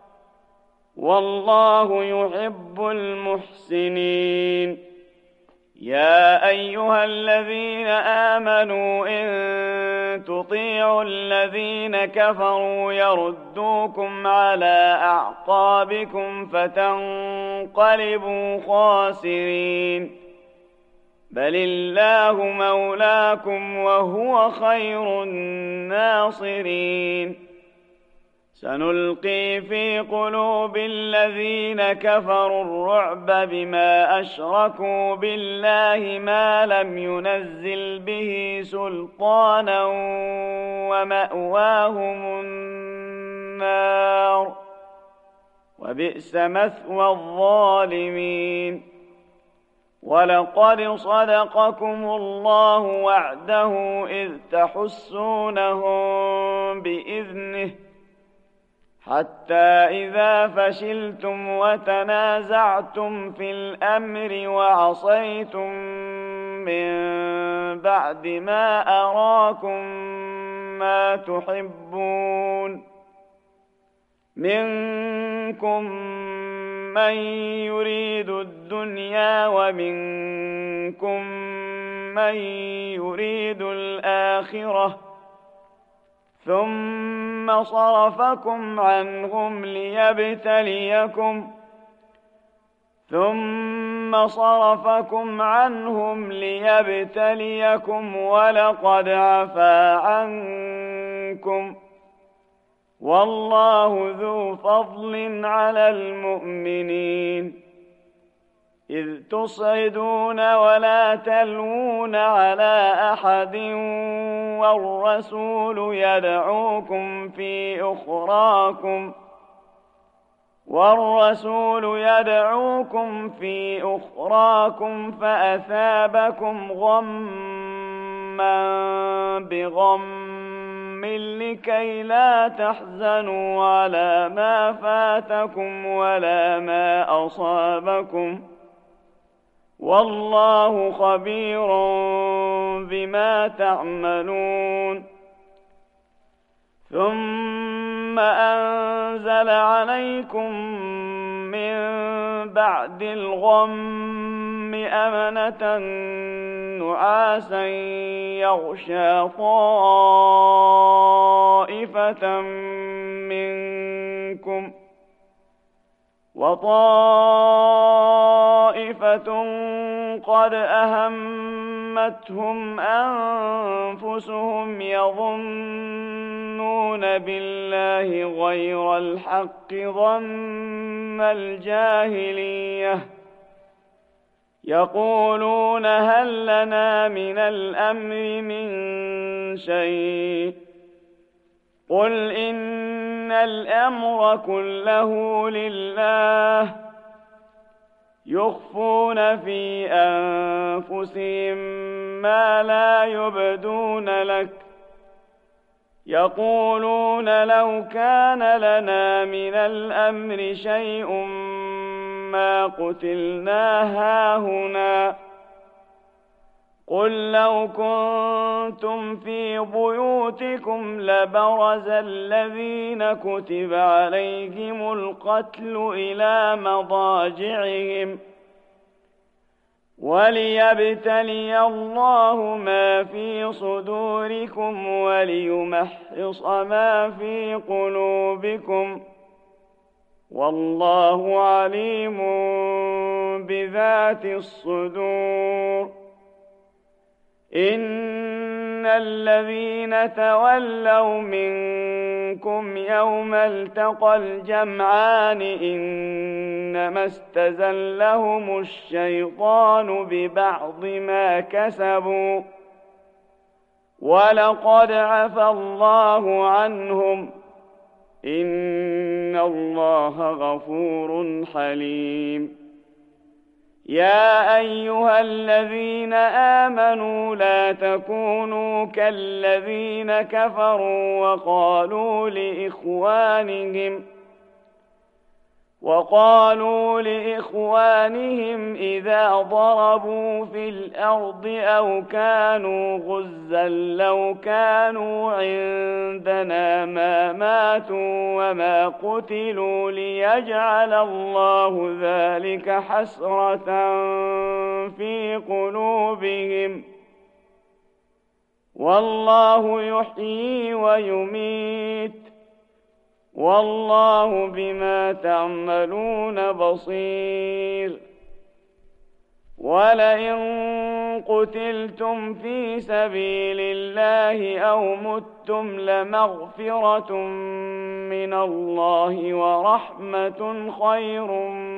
والله يحب المحسنين. يا أيها الذين آمنوا إن تطيعوا الذين كفروا يردوكم على أعقابكم فتنقلبوا خاسرين، بل الله مولاكم وهو خير الناصرين. سنلقي في قلوب الذين كفروا الرعب بما أشركوا بالله ما لم ينزل به سلطانا ومأواهم النار، وبئس مثوى الظالمين. ولقد صدقكم الله وعده إذ تحسونهم بإذنه، حتى إذا فشلتم وتنازعتم في الأمر وعصيتم من بعد ما أراكم ما تحبون، منكم من يريد الدنيا ومنكم من يريد الآخرة، ثم صرفكم عنهم ليبتليكم ثم صرفكم عنهم ليبتليكم ولقد عفا عنكم، والله ذو فضل على المؤمنين. إذ تصعدون ولا تلوون على أحد والرسول يدعوكم في أخراكم والرسول يدعوكم في أخراكم فأثابكم غمّا بغم لكي لا تحزنوا على ما فاتكم ولا ما أصابكم، والله خبير بما تعملون. ثم أنزل عليكم من بعد الغم أمنة نعاسا يغشى طائفة منكم وطائفة قد أهمتهم أنفسهم يظنون بالله غير الحق ظن الجاهلية، يقولون هل لنا من الأمر من شيء، قل إن الأمر كله لله، يخفون في أنفسهم ما لا يبدون لك، يقولون لو كان لنا من الأمر شيء ما قتلنا هاهنا قل لو كنتم في بيوتكم لبرز الذين كتب عليهم القتل إلى مضاجعهم وليبتلي الله ما في صدوركم وليمحص ما في قلوبكم والله عليم بذات الصدور إن الذين تولوا منكم يوم التقى الجمعان إنما استزلهم الشيطان ببعض ما كسبوا ولقد عفى الله عنهم إن الله غفور حليم يا أيها الذين آمنوا لا تكونوا كالذين كفروا وقالوا لإخوانهم وقالوا لإخوانهم إذا ضربوا في الأرض أو كانوا غزا لو كانوا عندنا ما ماتوا وما قتلوا ليجعل الله ذلك حسرة في قلوبهم والله يحيي ويميت والله بما تعملون بصير ولئن قتلتم في سبيل الله أو متم لمغفرة من الله ورحمة خير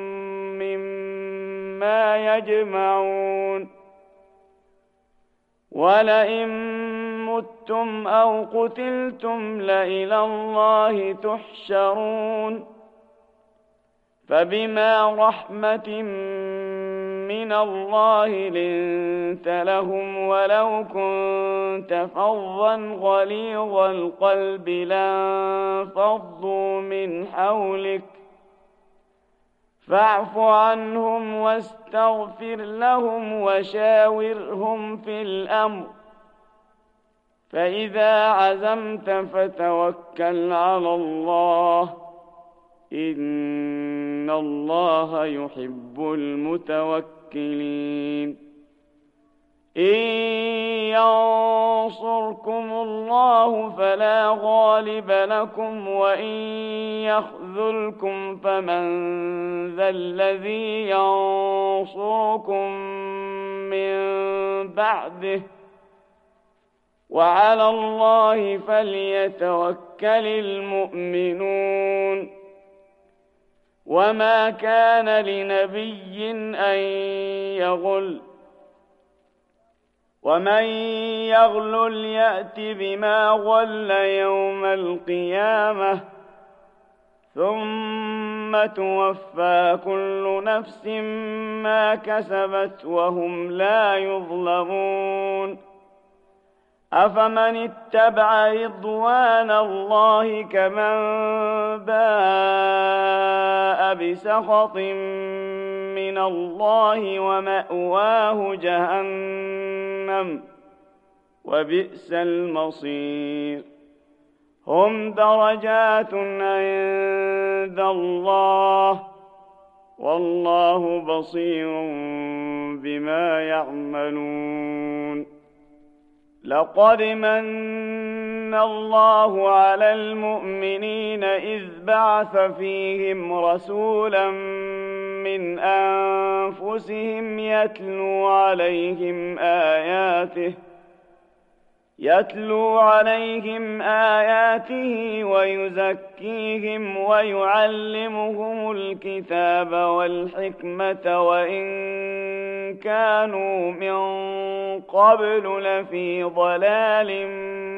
مما يجمعون ولئن متم أو قتلتم لإلى الله تحشرون فبما رحمة من الله لنت لهم ولو كنت فظا غليظ القلب لانفضوا من حولك فاعف عنهم واستغفر لهم وشاورهم في الأمر فإذا عزمت فتوكل على الله إن الله يحب المتوكلين إن ينصركم الله فلا غالب لكم وإن يخذلكم فمن ذا الذي ينصركم من بعده وعلى الله فليتوكل المؤمنون وما كان لنبي أن يغل ومن يغلل يأت بما غل يوم القيامة ثم توفى كل نفس ما كسبت وهم لا يظلمون أفمن اتبع رضوان الله كمن باء بسخط من الله ومأواه جهنم وبئس المصير هم درجات عند الله والله بصير بما يعملون لقد من الله على المؤمنين إذ بعث فيهم رسولا من أنفسهم يتلو عليهم آياته يتلو عليهم آياته ويزكيهم ويعلمهم الكتاب والحكمة وإن كانوا من قبل لفي ضلال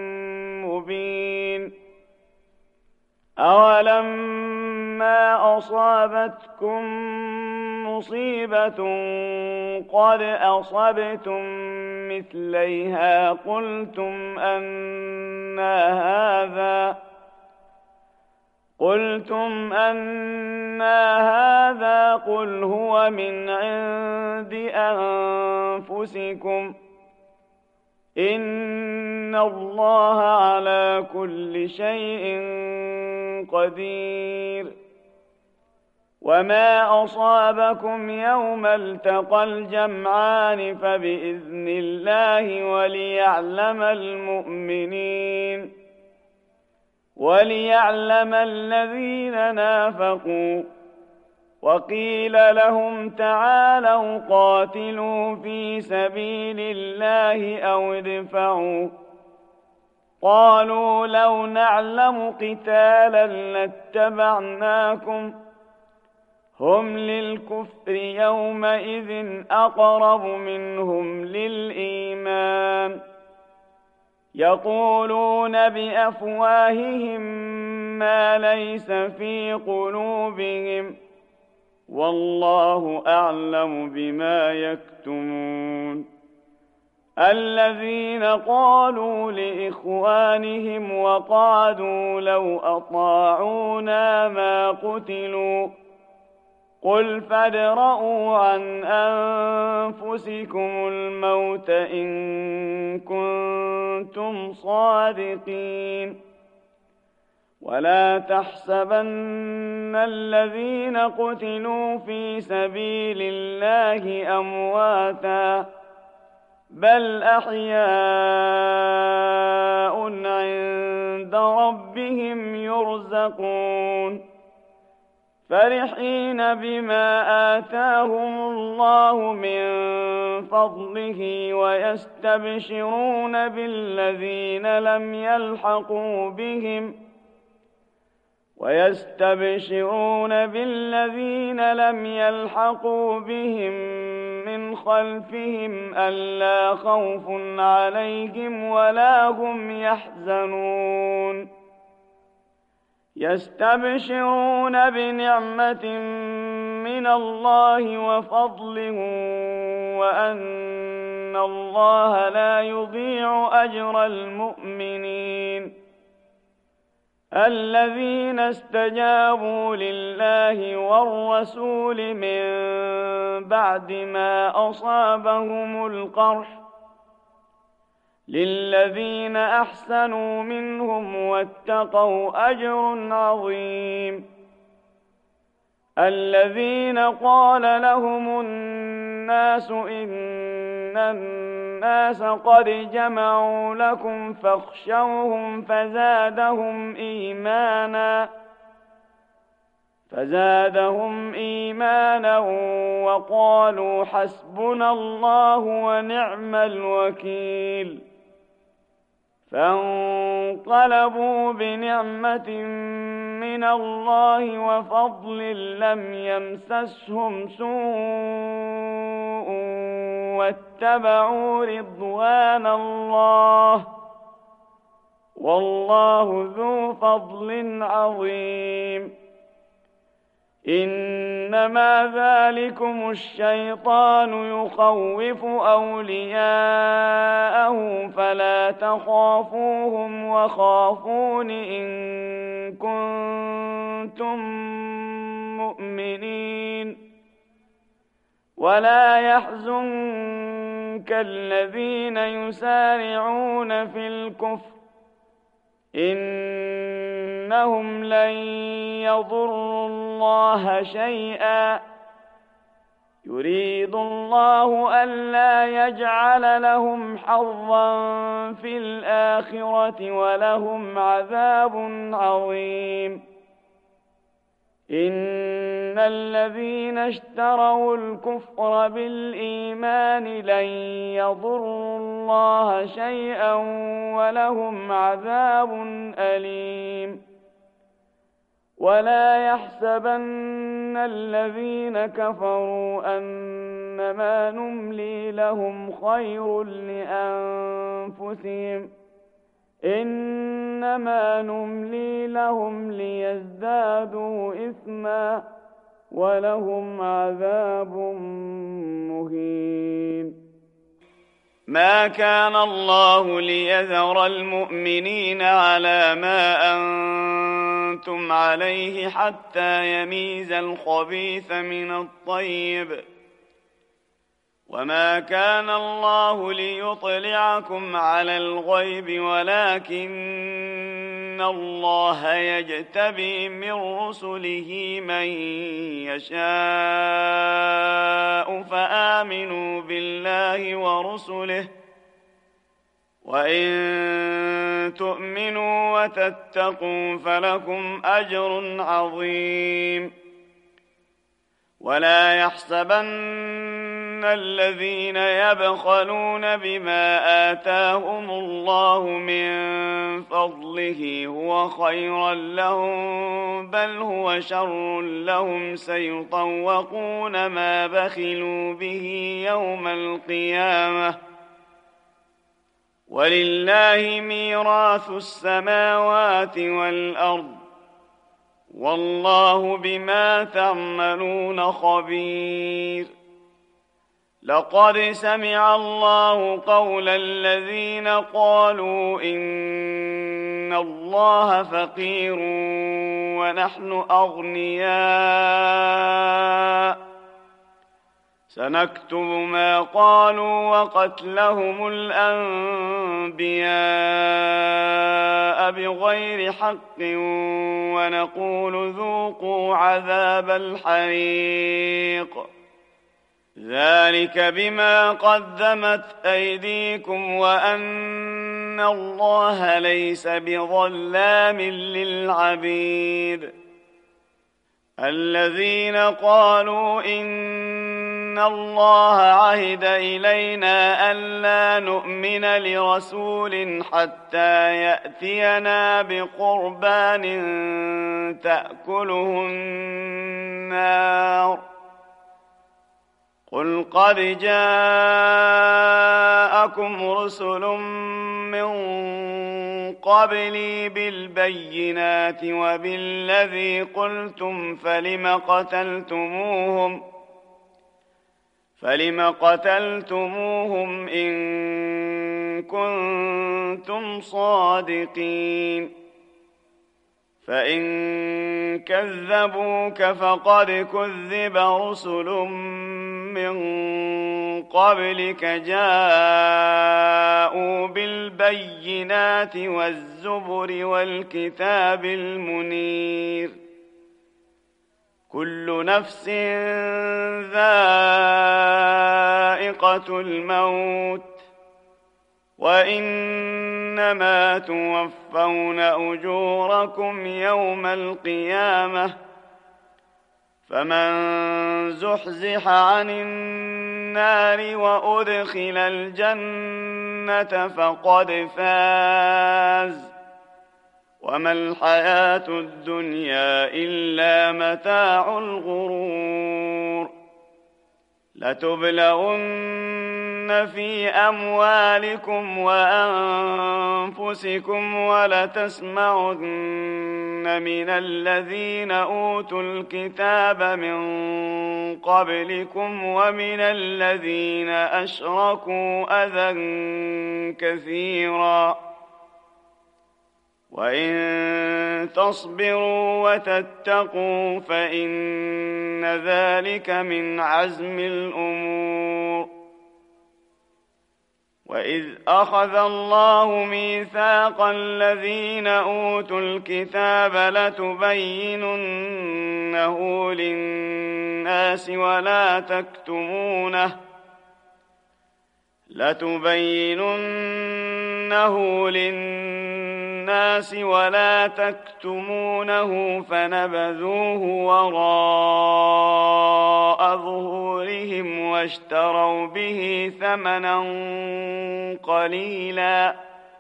مبين أولما أصابتكم مصيبة قد أصبتم مثليها قلتم أنى هذا قلتم أنى هذا قل هو من عند أنفسكم إن الله على كل شيء قدير وما أصابكم يوم التقى الجمعان فبإذن الله وليعلم المؤمنين وليعلم الذين نافقوا وقيل لهم تعالوا قاتلوا في سبيل الله أو ادفعوا قالوا لو نعلم قتالا لاتبعناكم هم للكفر يومئذ أقرب منهم للإيمان يقولون بأفواههم ما ليس في قلوبهم والله أعلم بما يكتمون الذين قالوا لإخوانهم وقعدوا لو أطاعونا ما قتلوا قل فادرءوا عن أنفسكم الموت إن كنتم صادقين ولا تحسبن الذين قتلوا في سبيل الله أمواتا بل أحياء عند ربهم يرزقون فرحين بما آتاهم الله من فضله ويستبشرون بالذين لم يلحقوا بهم ويستبشرون بالذين لم يلحقوا بهم من خلفهم ألا خوف عليهم ولا هم يحزنون يستبشرون بنعمة من الله وفضل وأن الله لا يضيع أجر المؤمنين الذين استجابوا لله والرسول من بعد ما أصابهم القرح للذين أحسنوا منهم واتقوا أجر عظيم الذين قال لهم الناس إن الناس قد جمعوا لكم فاخشوهم فزادهم إيمانا فزادهم إيمانا وقالوا حسبنا الله ونعم الوكيل فانقلبوا بنعمة من الله وفضل لم يمسسهم سوء واتبعوا رضوان الله والله ذو فضل عظيم إنما ذلكم الشيطان يخوف أولياءه فلا تخافوهم وخافون إن كنتم مؤمنين ولا يحزنك الذين يسارعون في الكفر إنهم لن يضروا الله شيئا يريد الله ألا يجعل لهم حظا في الآخرة ولهم عذاب عظيم إن الذين اشتروا الكفر بالإيمان لن يضروا الله شيئا ولهم عذاب أليم ولا يحسبن الذين كفروا أنما نملي لهم خير لأنفسهم إنما نملي لهم ليزدادوا إثما ولهم عذاب مهين ما كان الله ليذر المؤمنين على ما أنتم عليه حتى يميز الخبيث من الطيب، وما كان الله ليطلعكم على الغيب ولكن الله يجتبي من رسله من يشاء فآمنوا بالله ورسله، وإن تؤمنوا وتتقوا فلكم أجر عظيم. ولا يحسبن الذين يبخلون بما آتاهم الله من فضله هو خيرا لهم بل هو شر لهم سيطوقون ما بخلوا به يوم القيامة، ولله ميراث السماوات والأرض والله بما تعملون خبير. لقد سمع الله قول الذين قالوا إن الله فقير ونحن أغنياء، سنكتب ما قالوا وقتلهم الأنبياء بغير حق ونقول ذوقوا عذاب الحريق، ذلك بما قدمت أيديكم وأن الله ليس بظلام للعبيد. الذين قالوا إن الله عهد إلينا ألا نؤمن لرسول حتى يأتينا بقربان تأكله النار، قل قد جاءكم رسل من قبلي بالبينات وبالذي قلتم فلم قتلتموهم فلم قتلتموهم إن كنتم صادقين، فإن كذبوك فقد كذب رسل من قبلك جاءوا بالبينات والزبر والكتاب المنير، كل نفس ذائقة الموت وإنما توفون أجوركم يوم القيامة، فمن زحزح عن النار وأدخل الجنة فقد فاز، وما الحياة الدنيا إلا متاع الغرور. لتبلغن في أموالكم وأنفسكم ولتسمعن من الذين أوتوا الكتاب من قبلكم ومن الذين أشركوا أذى كثيرا، وإن تصبروا وتتقوا فإن ذلك من عزم الأمور. وإذ أخذ الله ميثاق الذين أوتوا الكتاب لتبيننه للناس ولا تكتمونه لتبيننه للناس ولا تكتمونه فنبذوه وراء ظهورهم واشتروا به ثمنا قليلا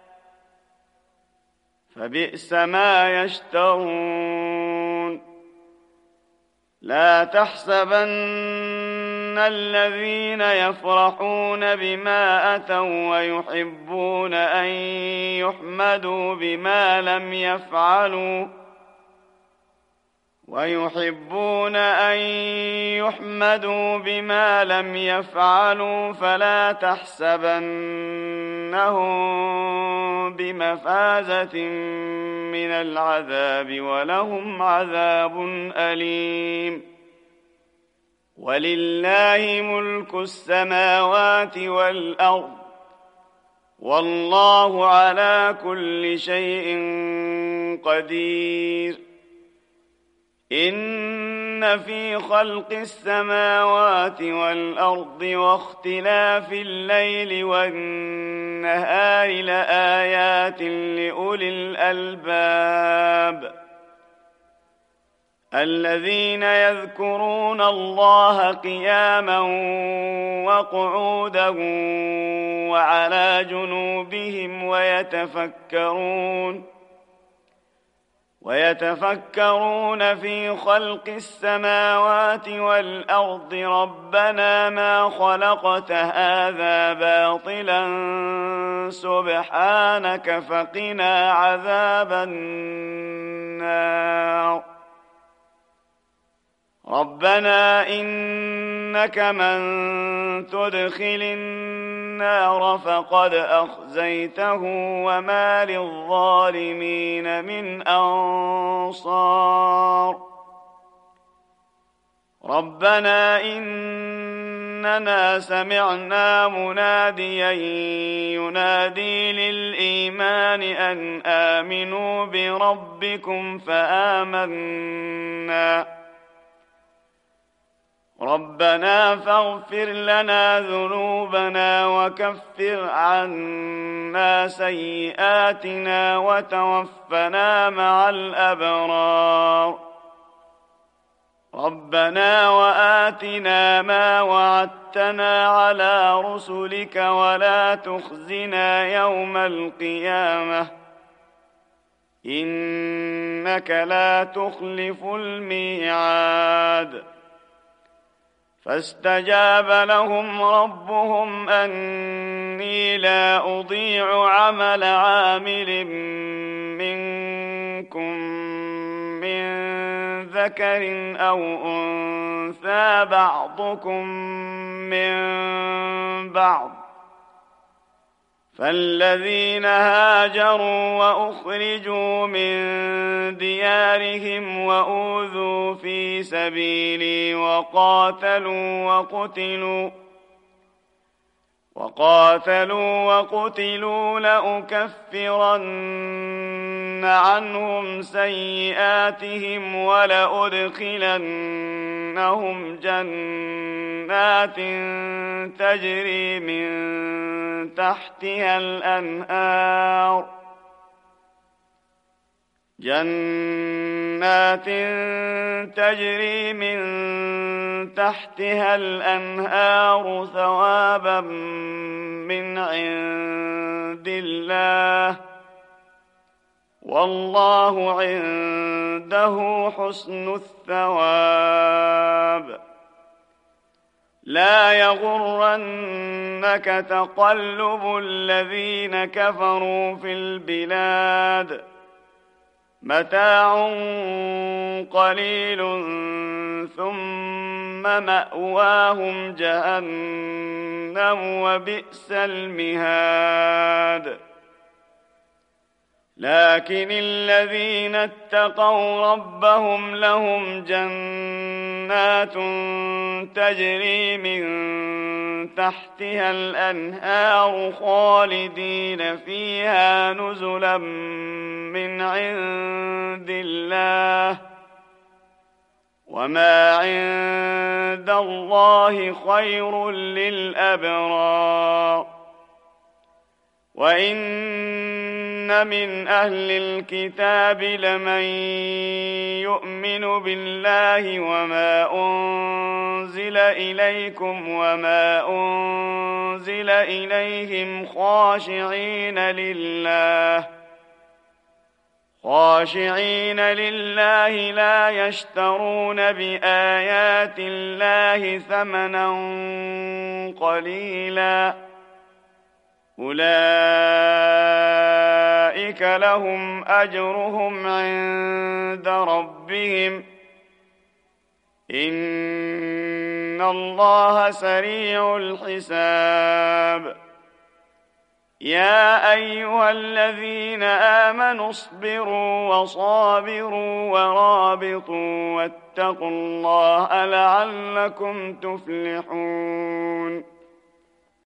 فبئس ما يشترون. لا تحسبن الذين يفرحون بما أتوا ويحبون أن يحمدوا بما لم يفعلوا ويحبون أن يحمدوا بما لم يفعلوا فلا تحسبنهم بمفازة من العذاب ولهم عذاب أليم. ولله ملك السماوات والأرض والله على كل شيء قدير. إن في خلق السماوات والأرض واختلاف الليل والنهار لآيات لأولي الألباب الذين يذكرون الله قياما وقعودا وعلى جنوبهم ويتفكرون ويتفكرون في خلق السماوات والأرض ربنا ما خلقت هذا باطلا سبحانك فقنا عذاب النار. ربنا إنك من تدخل النار فقد أخزيته وما للظالمين من أنصار. ربنا إننا سمعنا مناديا ينادي للإيمان أن آمنوا بربكم فآمنا. ربنا فاغفر لنا ذنوبنا وكفر عنا سيئاتنا وتوفنا مع الأبرار. ربنا وآتنا ما وعدتنا على رسلك ولا تخزنا يوم القيامة إنك لا تخلف الميعاد. فاستجاب لهم ربهم أني لا أضيع عمل عامل منكم من ذكر أو أنثى بعضكم من بعض. فالذين هاجروا وأخرجوا من ديارهم وأوذوا في سبيلي وقاتلوا وقتلوا وقاتلوا وقتلوا لأكفرن عنهم سيئاتهم ولأدخلنهم جنات تجري من تحتها الأنهار جنات تجري من تحتها الأنهار ثوابا من عند الله والله عنده حسن الثواب. لا يغرنك تقلب الذين كفروا في البلاد متاع قليل ثم مأواهم جهنم وبئس المهاد. لكن الذين اتقوا ربهم لهم جنات تجري من تحتها الأنهار خالدين فيها نزلا من عند الله وما عند الله خير للأبرار. وإن من أهل الكتاب لمن يؤمن بالله وما أنزل إليكم وما أنزل إليهم خاشعين لله خاشعين لله لا يشترون بآيات الله ثمنا قليلا أولئك لهم أجرهم عند ربهم إن الله سريع الحساب. يا أيها الذين آمنوا اصبروا وصابروا ورابطوا واتقوا الله لعلكم تفلحون.